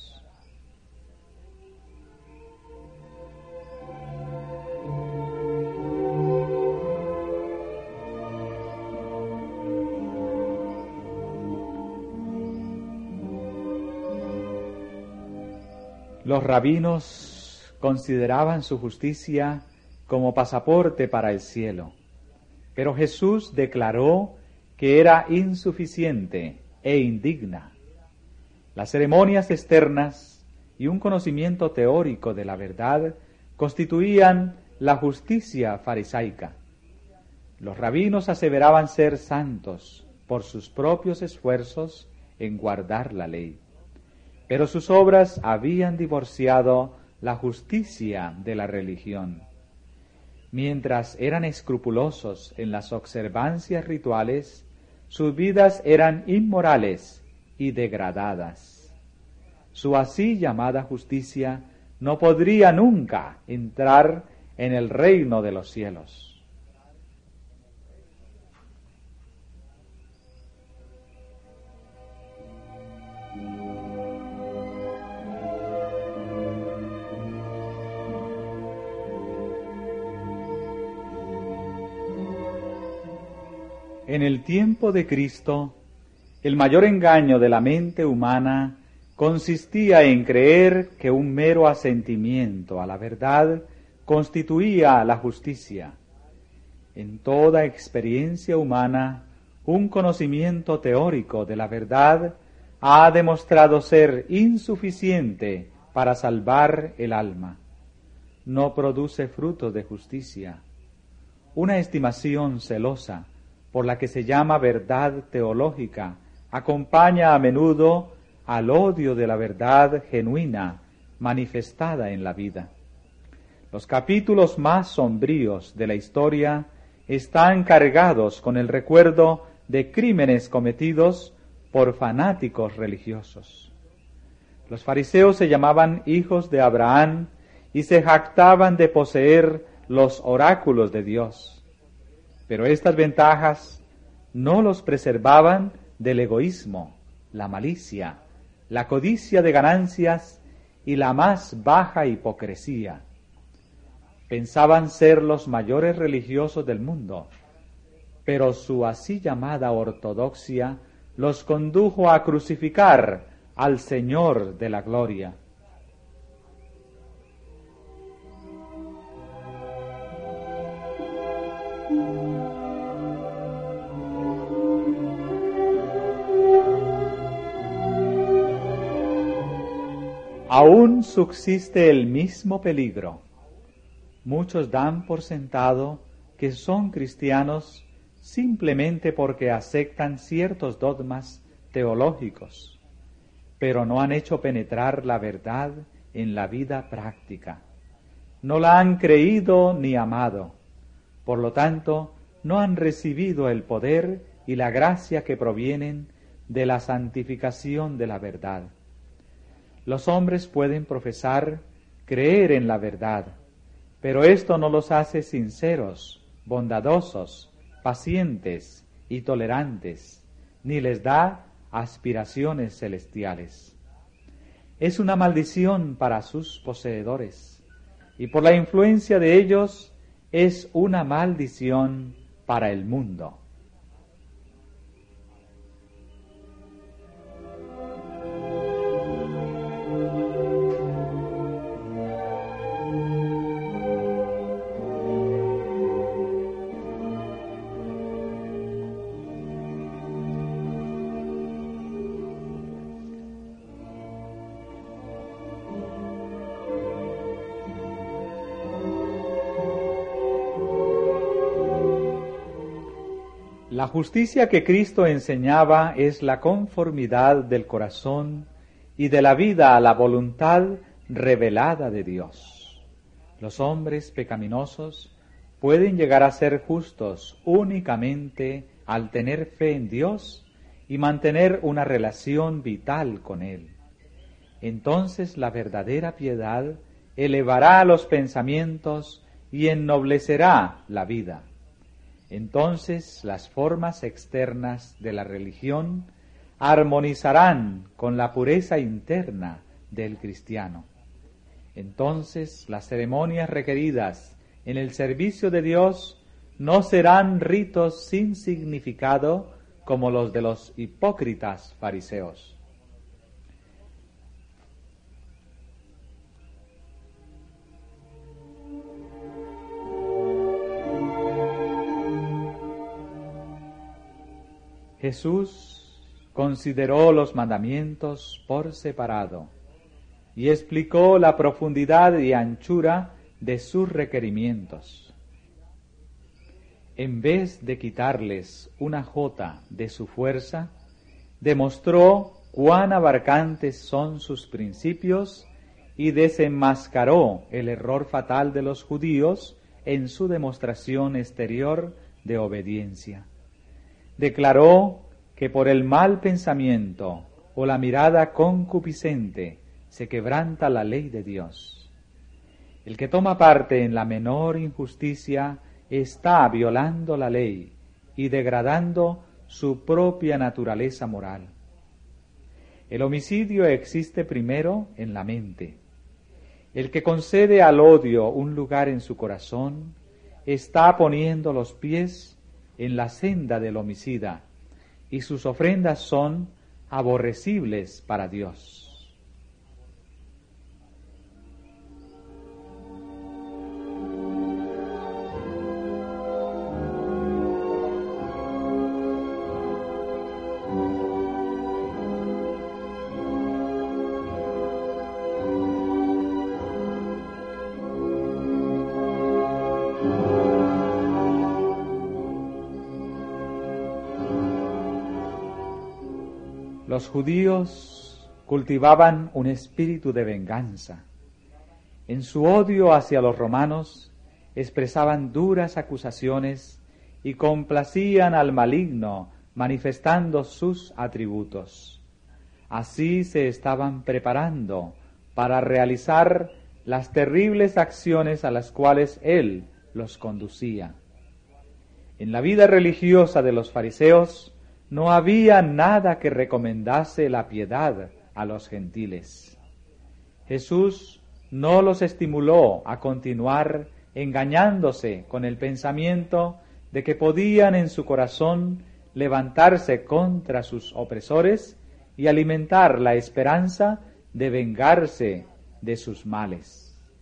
Los rabinos consideraban su justicia como pasaporte para el cielo, pero Jesús declaró que era insuficiente e indigna. Las ceremonias externas y un conocimiento teórico de la verdad constituían la justicia farisaica. Los rabinos aseveraban ser santos por sus propios esfuerzos en guardar la ley, pero sus obras habían divorciado la justicia de la religión. Mientras eran escrupulosos en las observancias rituales, sus vidas eran inmorales y degradadas. Su así llamada justicia no podría nunca entrar en el reino de los cielos. En el tiempo de Cristo, el mayor engaño de la mente humana consistía en creer que un mero asentimiento a la verdad constituía la justicia. En toda experiencia humana, un conocimiento teórico de la verdad ha demostrado ser insuficiente para salvar el alma. No produce frutos de justicia. Una estimación celosa, por la que se llama verdad teológica, acompaña a menudo al odio de la verdad genuina manifestada en la vida. Los capítulos más sombríos de la historia están cargados con el recuerdo de crímenes cometidos por fanáticos religiosos. Los fariseos se llamaban hijos de Abraham y se jactaban de poseer los oráculos de Dios. Pero estas ventajas no los preservaban del egoísmo, la malicia, la codicia de ganancias y la más baja hipocresía. Pensaban ser los mayores religiosos del mundo, pero su así llamada ortodoxia los condujo a crucificar al Señor de la gloria. Aún subsiste el mismo peligro. Muchos dan por sentado que son cristianos simplemente porque aceptan ciertos dogmas teológicos, pero no han hecho penetrar la verdad en la vida práctica. No la han creído ni amado. Por lo tanto, no han recibido el poder y la gracia que provienen de la santificación de la verdad. Los hombres pueden profesar creer en la verdad, pero esto no los hace sinceros, bondadosos, pacientes y tolerantes, ni les da aspiraciones celestiales. Es una maldición para sus poseedores, y por la influencia de ellos es una maldición para el mundo. La justicia que Cristo enseñaba es la conformidad del corazón y de la vida a la voluntad revelada de Dios. Los hombres pecaminosos pueden llegar a ser justos únicamente al tener fe en Dios y mantener una relación vital con Él. Entonces la verdadera piedad elevará los pensamientos y ennoblecerá la vida. Entonces las formas externas de la religión armonizarán con la pureza interna del cristiano. Entonces las ceremonias requeridas en el servicio de Dios no serán ritos sin significado como los de los hipócritas fariseos. Jesús consideró los mandamientos por separado y explicó la profundidad y anchura de sus requerimientos. En vez de quitarles una jota de su fuerza, demostró cuán abarcantes son sus principios y desenmascaró el error fatal de los judíos en su demostración exterior de obediencia. Declaró que por el mal pensamiento o la mirada concupiscente se quebranta la ley de Dios. El que toma parte en la menor injusticia está violando la ley y degradando su propia naturaleza moral. El homicidio existe primero en la mente. El que concede al odio un lugar en su corazón está poniendo los pies en la senda del homicida, y sus ofrendas son aborrecibles para Dios. Los judíos cultivaban un espíritu de venganza. En su odio hacia los romanos expresaban duras acusaciones y complacían al maligno manifestando sus atributos. Así se estaban preparando para realizar las terribles acciones a las cuales él los conducía. En la vida religiosa de los fariseos no había nada que recomendase la piedad a los gentiles. Jesús no los estimuló a continuar engañándose con el pensamiento de que podían en su corazón levantarse contra sus opresores y alimentar la esperanza de vengarse de sus males.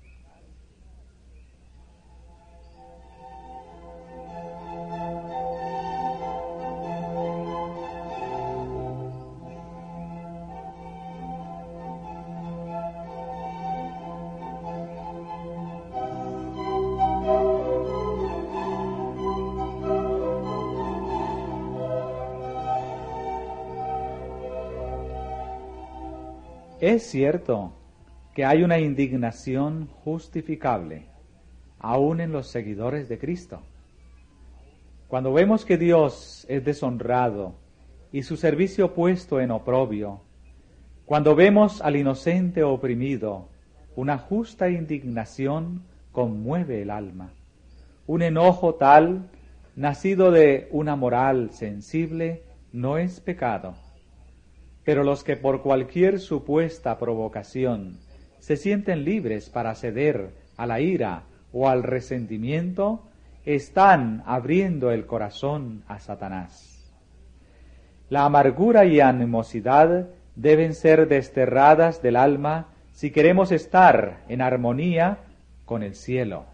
Es cierto que hay una indignación justificable, aún en los seguidores de Cristo. Cuando vemos que Dios es deshonrado y su servicio puesto en oprobio, cuando vemos al inocente oprimido, una justa indignación conmueve el alma. Un enojo tal, nacido de una moral sensible, no es pecado. Pero los que por cualquier supuesta provocación se sienten libres para ceder a la ira o al resentimiento, están abriendo el corazón a Satanás. La amargura y animosidad deben ser desterradas del alma si queremos estar en armonía con el cielo.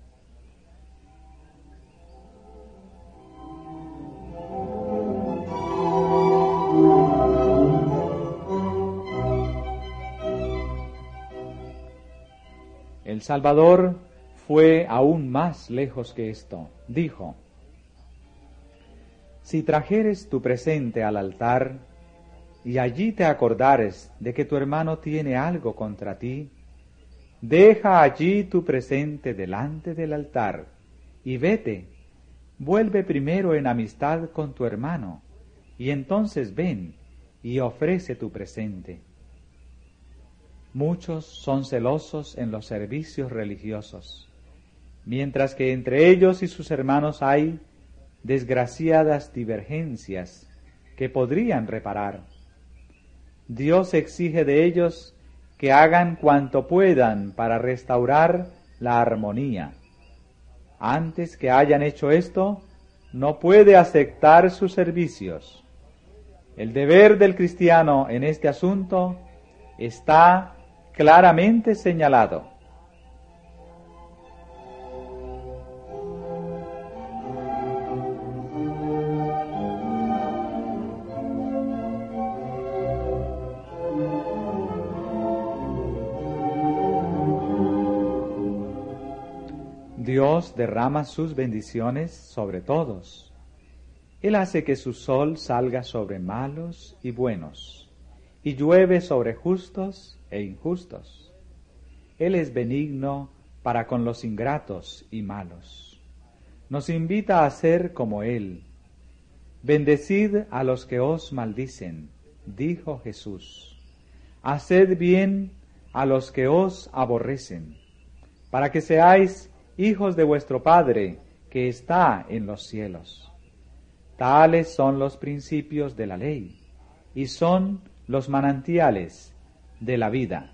El Salvador fue aún más lejos que esto. Dijo: si trajeres tu presente al altar, y allí te acordares de que tu hermano tiene algo contra ti, deja allí tu presente delante del altar, y vete, vuelve primero en amistad con tu hermano, y entonces ven y ofrece tu presente. Muchos son celosos en los servicios religiosos, mientras que entre ellos y sus hermanos hay desgraciadas divergencias que podrían reparar. Dios exige de ellos que hagan cuanto puedan para restaurar la armonía. Antes que hayan hecho esto, no puede aceptar sus servicios. El deber del cristiano en este asunto está claramente señalado. Dios derrama sus bendiciones sobre todos. Él hace que su sol salga sobre malos y buenos, y llueve sobre justos e injustos. Él es benigno para con los ingratos y malos. Nos invita a ser como Él. Bendecid a los que os maldicen, dijo Jesús. Haced bien a los que os aborrecen, para que seáis hijos de vuestro Padre que está en los cielos. Tales son los principios de la ley, y son los manantiales de la vida.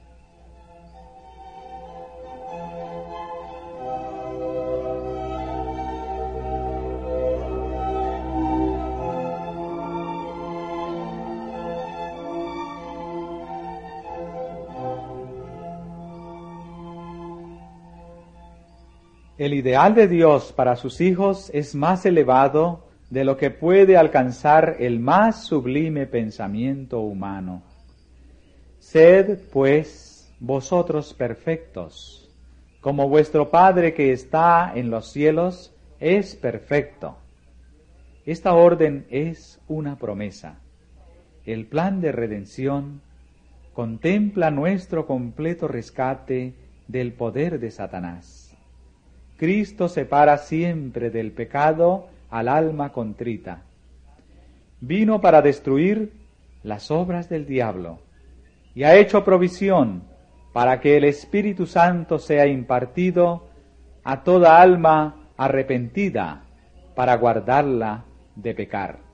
El ideal de Dios para sus hijos es más elevado de lo que puede alcanzar el más sublime pensamiento humano. Sed, pues, vosotros perfectos, como vuestro Padre que está en los cielos es perfecto. Esta orden es una promesa. El plan de redención contempla nuestro completo rescate del poder de Satanás. Cristo separa siempre del pecado al alma contrita. Vino para destruir las obras del diablo y ha hecho provisión para que el Espíritu Santo sea impartido a toda alma arrepentida para guardarla de pecar.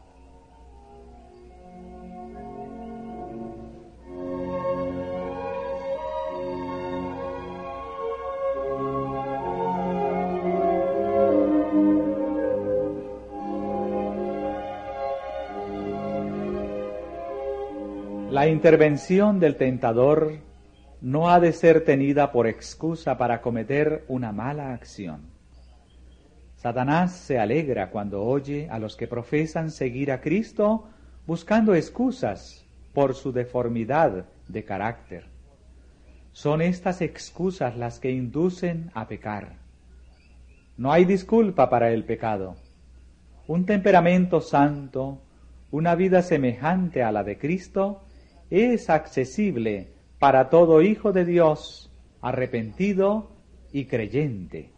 La intervención del tentador no ha de ser tenida por excusa para cometer una mala acción. Satanás se alegra cuando oye a los que profesan seguir a Cristo buscando excusas por su deformidad de carácter. Son estas excusas las que inducen a pecar. No hay disculpa para el pecado. Un temperamento santo, una vida semejante a la de Cristo, es accesible para todo hijo de Dios, arrepentido y creyente.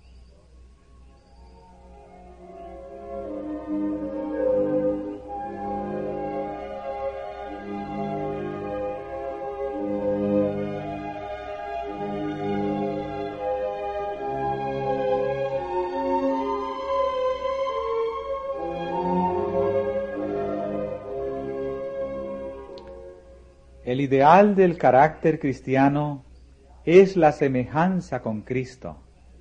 El ideal del carácter cristiano es la semejanza con Cristo.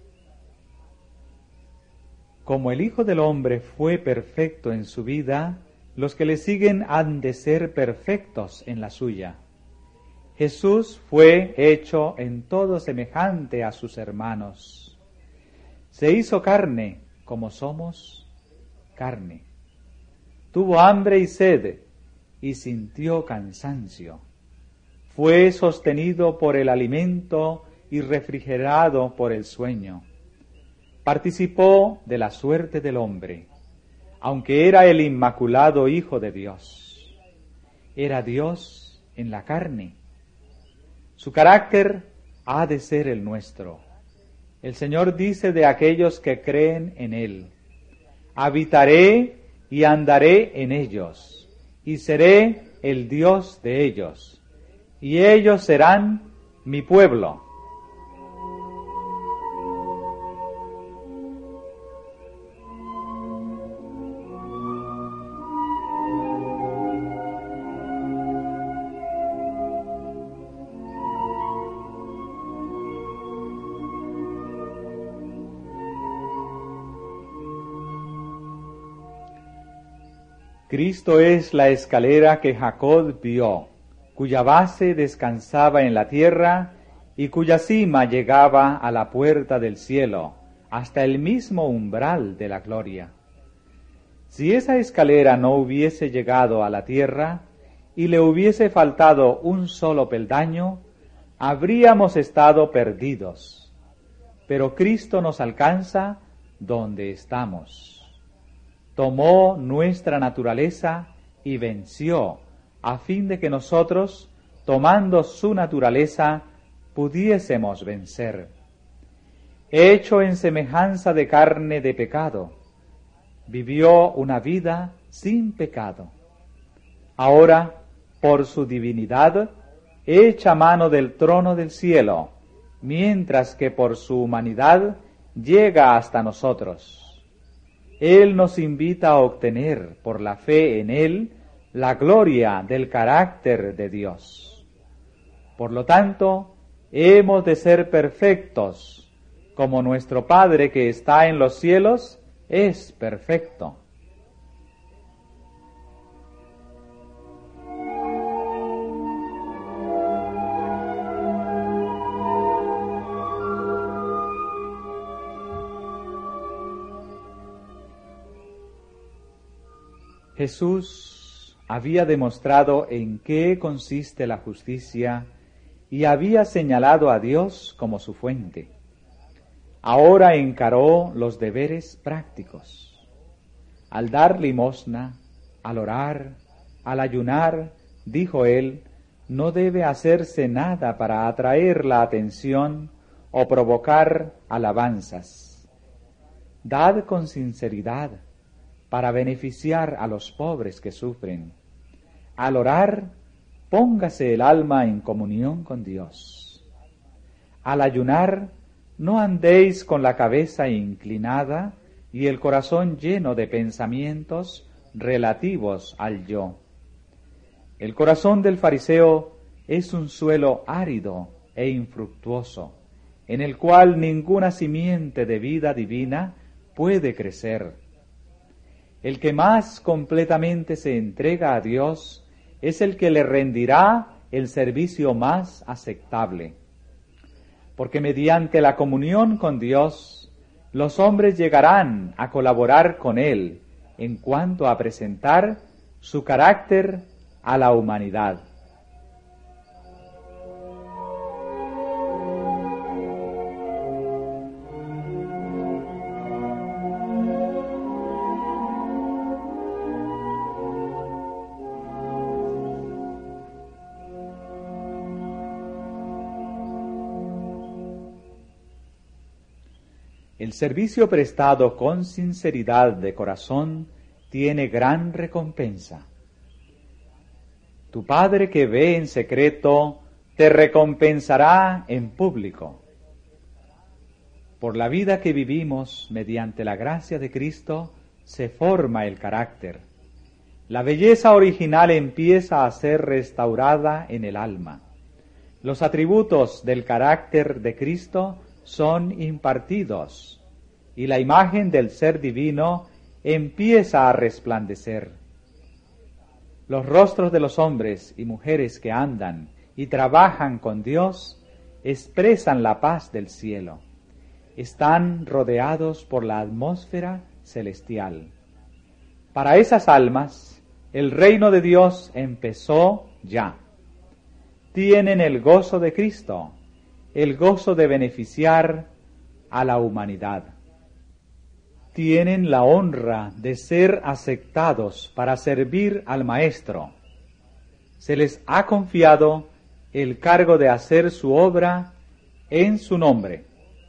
Como el Hijo del Hombre fue perfecto en su vida, los que le siguen han de ser perfectos en la suya. Jesús fue hecho en todo semejante a sus hermanos. Se hizo carne como somos carne. Tuvo hambre y sed y sintió cansancio. Fue sostenido por el alimento y refrigerado por el sueño. Participó de la suerte del hombre, aunque era el inmaculado Hijo de Dios. Era Dios en la carne. Su carácter ha de ser el nuestro. El Señor dice de aquellos que creen en Él: habitaré y andaré en ellos, y seré el Dios de ellos, y ellos serán mi pueblo. Cristo es la escalera que Jacob vio, cuya base descansaba en la tierra y cuya cima llegaba a la puerta del cielo, hasta el mismo umbral de la gloria. Si esa escalera no hubiese llegado a la tierra y le hubiese faltado un solo peldaño, habríamos estado perdidos. pero Cristo nos alcanza donde estamos. Tomó nuestra naturaleza y venció, a fin de que nosotros, tomando su naturaleza, pudiésemos vencer. Hecho en semejanza de carne de pecado, vivió una vida sin pecado. Ahora, por su divinidad, echa mano del trono del cielo, mientras que por su humanidad llega hasta nosotros. Él nos invita a obtener, por la fe en Él, la gloria del carácter de Dios. Por lo tanto, hemos de ser perfectos, como nuestro Padre que está en los cielos es perfecto. Jesús había demostrado en qué consiste la justicia y había señalado a Dios como su fuente. Ahora encaró los deberes prácticos. Al dar limosna, al orar, al ayunar, dijo él, no debe hacerse nada para atraer la atención o provocar alabanzas. Dad con sinceridad para beneficiar a los pobres que sufren. Al orar, póngase el alma en comunión con Dios. Al ayunar, no andéis con la cabeza inclinada y el corazón lleno de pensamientos relativos al yo. El corazón del fariseo es un suelo árido e infructuoso, en el cual ninguna simiente de vida divina puede crecer. El que más completamente se entrega a Dios es el que le rendirá el servicio más aceptable. Porque mediante la comunión con Dios, los hombres llegarán a colaborar con Él en cuanto a presentar su carácter a la humanidad. El servicio prestado con sinceridad de corazón tiene gran recompensa. Tu Padre que ve en secreto te recompensará en público. Por la vida que vivimos mediante la gracia de Cristo se forma el carácter. La belleza original empieza a ser restaurada en el alma. Los atributos del carácter de Cristo son impartidos y la imagen del ser divino empieza a resplandecer. Los rostros de los hombres y mujeres que andan y trabajan con Dios expresan la paz del cielo. Están rodeados por la atmósfera celestial. Para esas almas, el reino de Dios empezó ya. Tienen el gozo de Cristo, el gozo de beneficiar a la humanidad. Tienen la honra de ser aceptados para servir al Maestro. Se les ha confiado el cargo de hacer su obra en su nombre.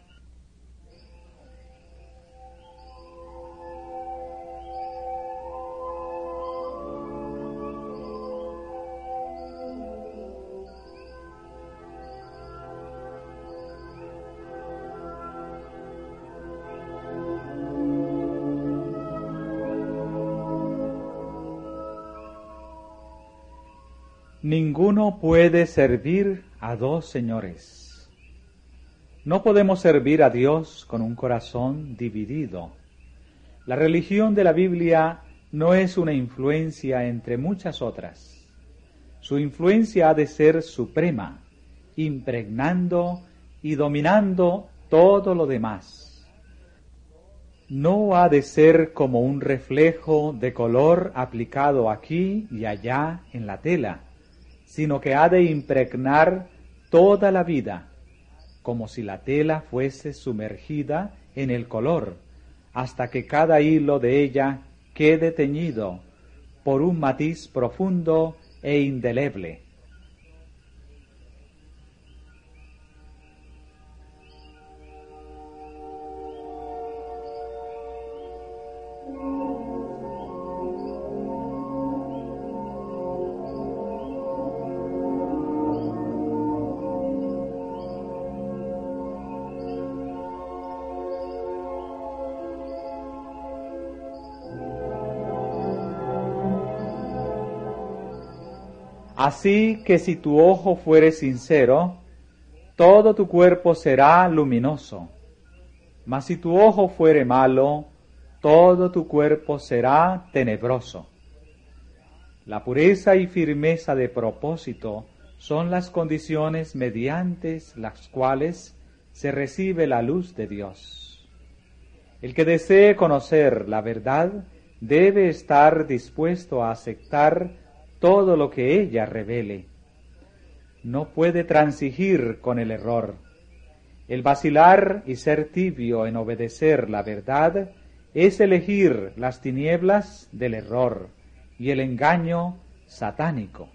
Ninguno puede servir a dos señores. No podemos servir a Dios con un corazón dividido. La religión de la Biblia no es una influencia entre muchas otras. Su influencia ha de ser suprema, impregnando y dominando todo lo demás. No ha de ser como un reflejo de color aplicado aquí y allá en la tela, sino que ha de impregnar toda la vida, como si la tela fuese sumergida en el color, hasta que cada hilo de ella quede teñido por un matiz profundo e indeleble. Así que si tu ojo fuere sincero, todo tu cuerpo será luminoso. Mas si tu ojo fuere malo, todo tu cuerpo será tenebroso. La pureza y firmeza de propósito son las condiciones mediante las cuales se recibe la luz de Dios. El que desee conocer la verdad debe estar dispuesto a aceptar todo lo que ella revele. No puede transigir con el error. El vacilar y ser tibio en obedecer la verdad es elegir las tinieblas del error y el engaño satánico.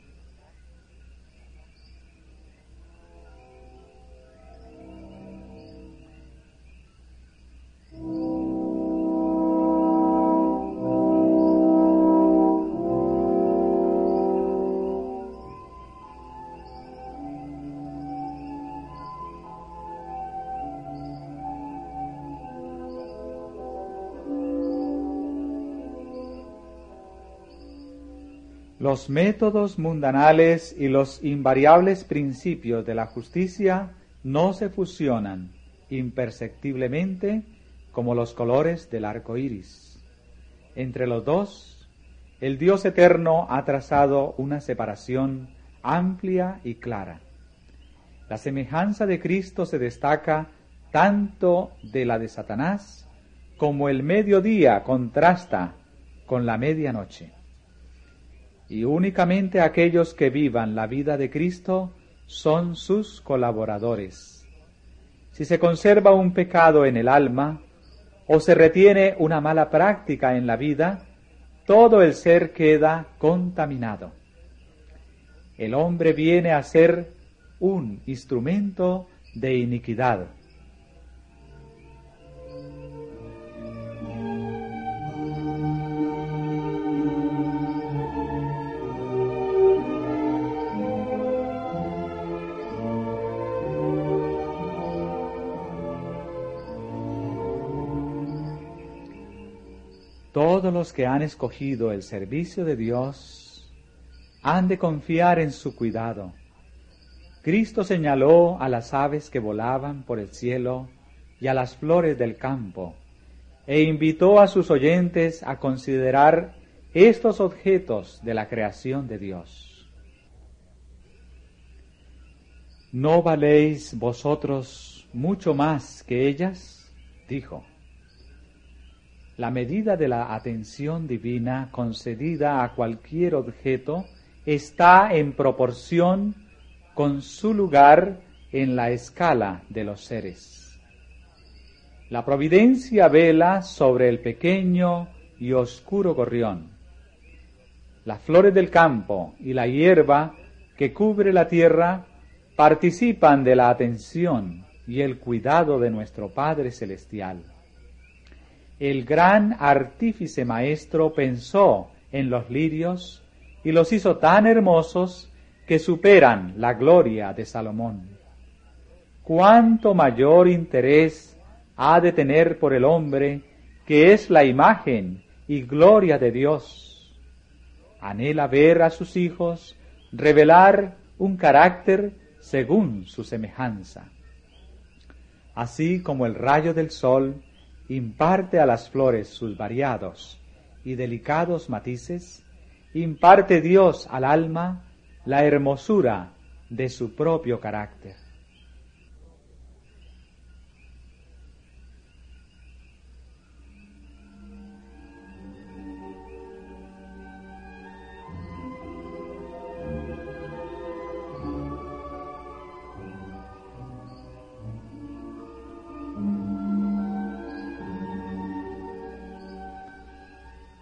Los métodos mundanales y los invariables principios de la justicia no se fusionan imperceptiblemente como los colores del arco iris. Entre los dos, el Dios eterno ha trazado una separación amplia y clara. La semejanza de Cristo se destaca tanto de la de Satanás como el mediodía contrasta con la medianoche. Y únicamente aquellos que vivan la vida de Cristo son sus colaboradores. Si se conserva un pecado en el alma o se retiene una mala práctica en la vida, todo el ser queda contaminado. El hombre viene a ser un instrumento de iniquidad. Todos los que han escogido el servicio de Dios han de confiar en su cuidado. Cristo señaló a las aves que volaban por el cielo y a las flores del campo, e invitó a sus oyentes a considerar estos objetos de la creación de Dios. ¿No valéis vosotros mucho más que ellas?, dijo. La medida de la atención divina concedida a cualquier objeto está en proporción con su lugar en la escala de los seres. La providencia vela sobre el pequeño y oscuro gorrión. Las flores del campo y la hierba que cubre la tierra participan de la atención y el cuidado de nuestro Padre Celestial. El gran artífice maestro pensó en los lirios y los hizo tan hermosos que superan la gloria de Salomón. ¿Cuánto mayor interés ha de tener por el hombre, que es la imagen y gloria de Dios? Anhela ver a sus hijos revelar un carácter según su semejanza. Así como el rayo del sol imparte a las flores sus variados y delicados matices, imparte Dios al alma la hermosura de su propio carácter.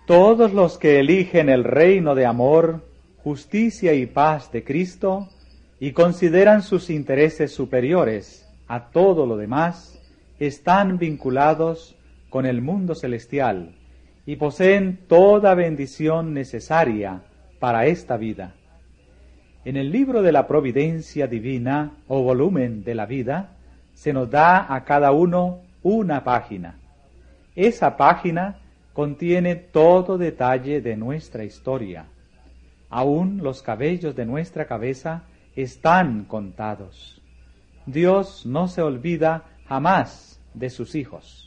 Todos los que eligen el reino de amor, justicia y paz de Cristo y consideran sus intereses superiores a todo lo demás, están vinculados con el mundo celestial y poseen toda bendición necesaria para esta vida. En el libro de la providencia divina o volumen de la vida, se nos da a cada uno una página. Esa página contiene todo detalle de nuestra historia. Aún los cabellos de nuestra cabeza están contados. Dios no se olvida jamás de sus hijos.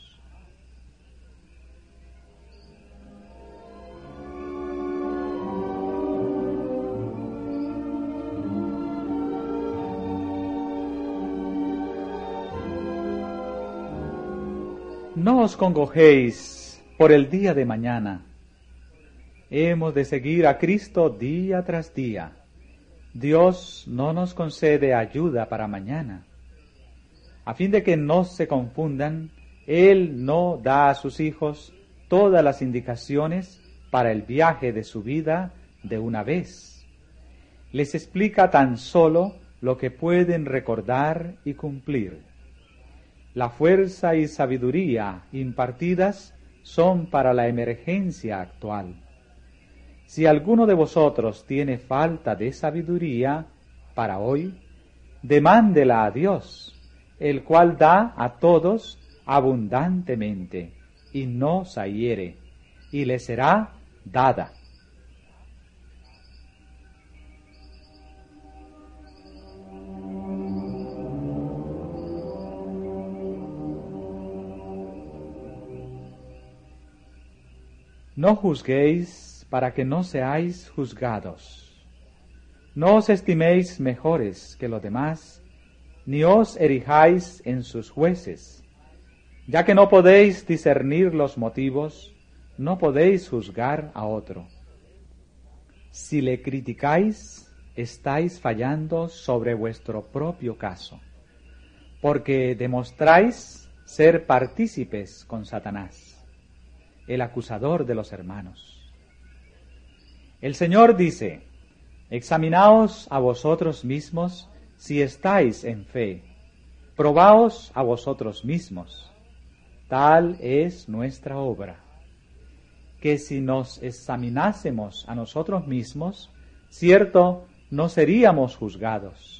No os congojéis por el día de mañana. Hemos de seguir a Cristo día tras día. Dios no nos concede ayuda para mañana. A fin de que no se confundan, Él no da a sus hijos todas las indicaciones para el viaje de su vida de una vez. Les explica tan solo lo que pueden recordar y cumplir. La fuerza y sabiduría impartidas son para la emergencia actual. Si alguno de vosotros tiene falta de sabiduría para hoy, demándela a Dios, el cual da a todos abundantemente y no zahiere, y le será dada. No juzguéis para que no seáis juzgados. No os estiméis mejores que los demás, ni os erijáis en sus jueces. Ya que no podéis discernir los motivos, no podéis juzgar a otro. Si le criticáis, estáis fallando sobre vuestro propio caso, porque demostráis ser partícipes con Satanás, el acusador de los hermanos. El Señor dice: examinaos a vosotros mismos si estáis en fe, probaos a vosotros mismos. Tal es nuestra obra, que si nos examinásemos a nosotros mismos, cierto, no seríamos juzgados.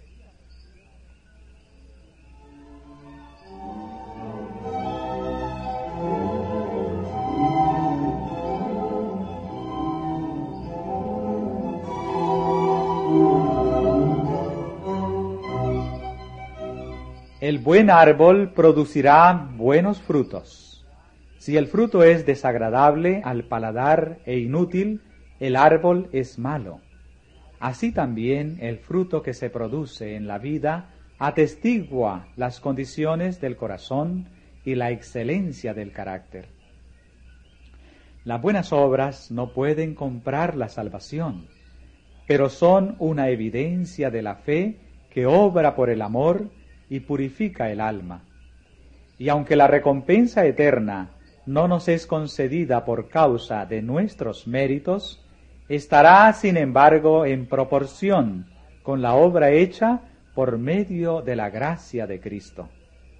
El buen árbol producirá buenos frutos. Si el fruto es desagradable al paladar e inútil, el árbol es malo. Así también el fruto que se produce en la vida atestigua las condiciones del corazón y la excelencia del carácter. Las buenas obras no pueden comprar la salvación, pero son una evidencia de la fe que obra por el amor y purifica el alma. Y aunque la recompensa eterna no nos es concedida por causa de nuestros méritos, estará sin embargo en proporción con la obra hecha por medio de la gracia de Cristo.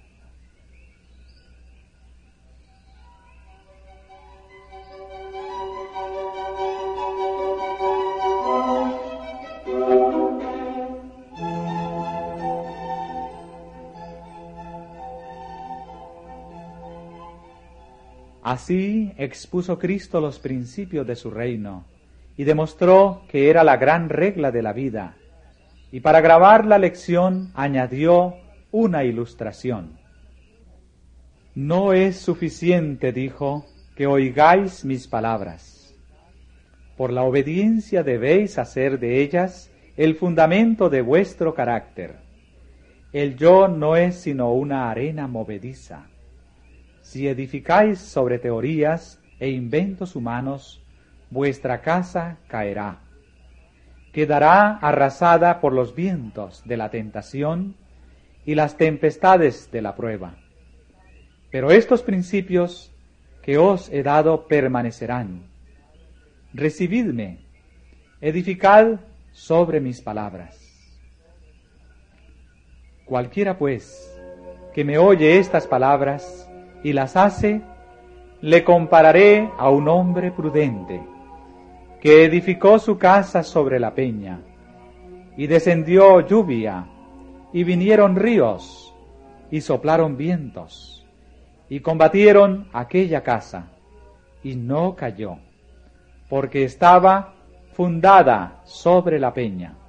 Así expuso Cristo los principios de su reino y demostró que era la gran regla de la vida, y para grabar la lección añadió una ilustración. No es suficiente, dijo, que oigáis mis palabras. Por la obediencia debéis hacer de ellas el fundamento de vuestro carácter. El yo no es sino una arena movediza. Si edificáis sobre teorías e inventos humanos, vuestra casa caerá. Quedará arrasada por los vientos de la tentación y las tempestades de la prueba. Pero estos principios que os he dado permanecerán. Recibidme, edificad sobre mis palabras. Cualquiera, pues, que me oye estas palabras y las hace, le compararé a un hombre prudente, que edificó su casa sobre la peña, y descendió lluvia, y vinieron ríos, y soplaron vientos, y combatieron aquella casa, y no cayó, porque estaba fundada sobre la peña.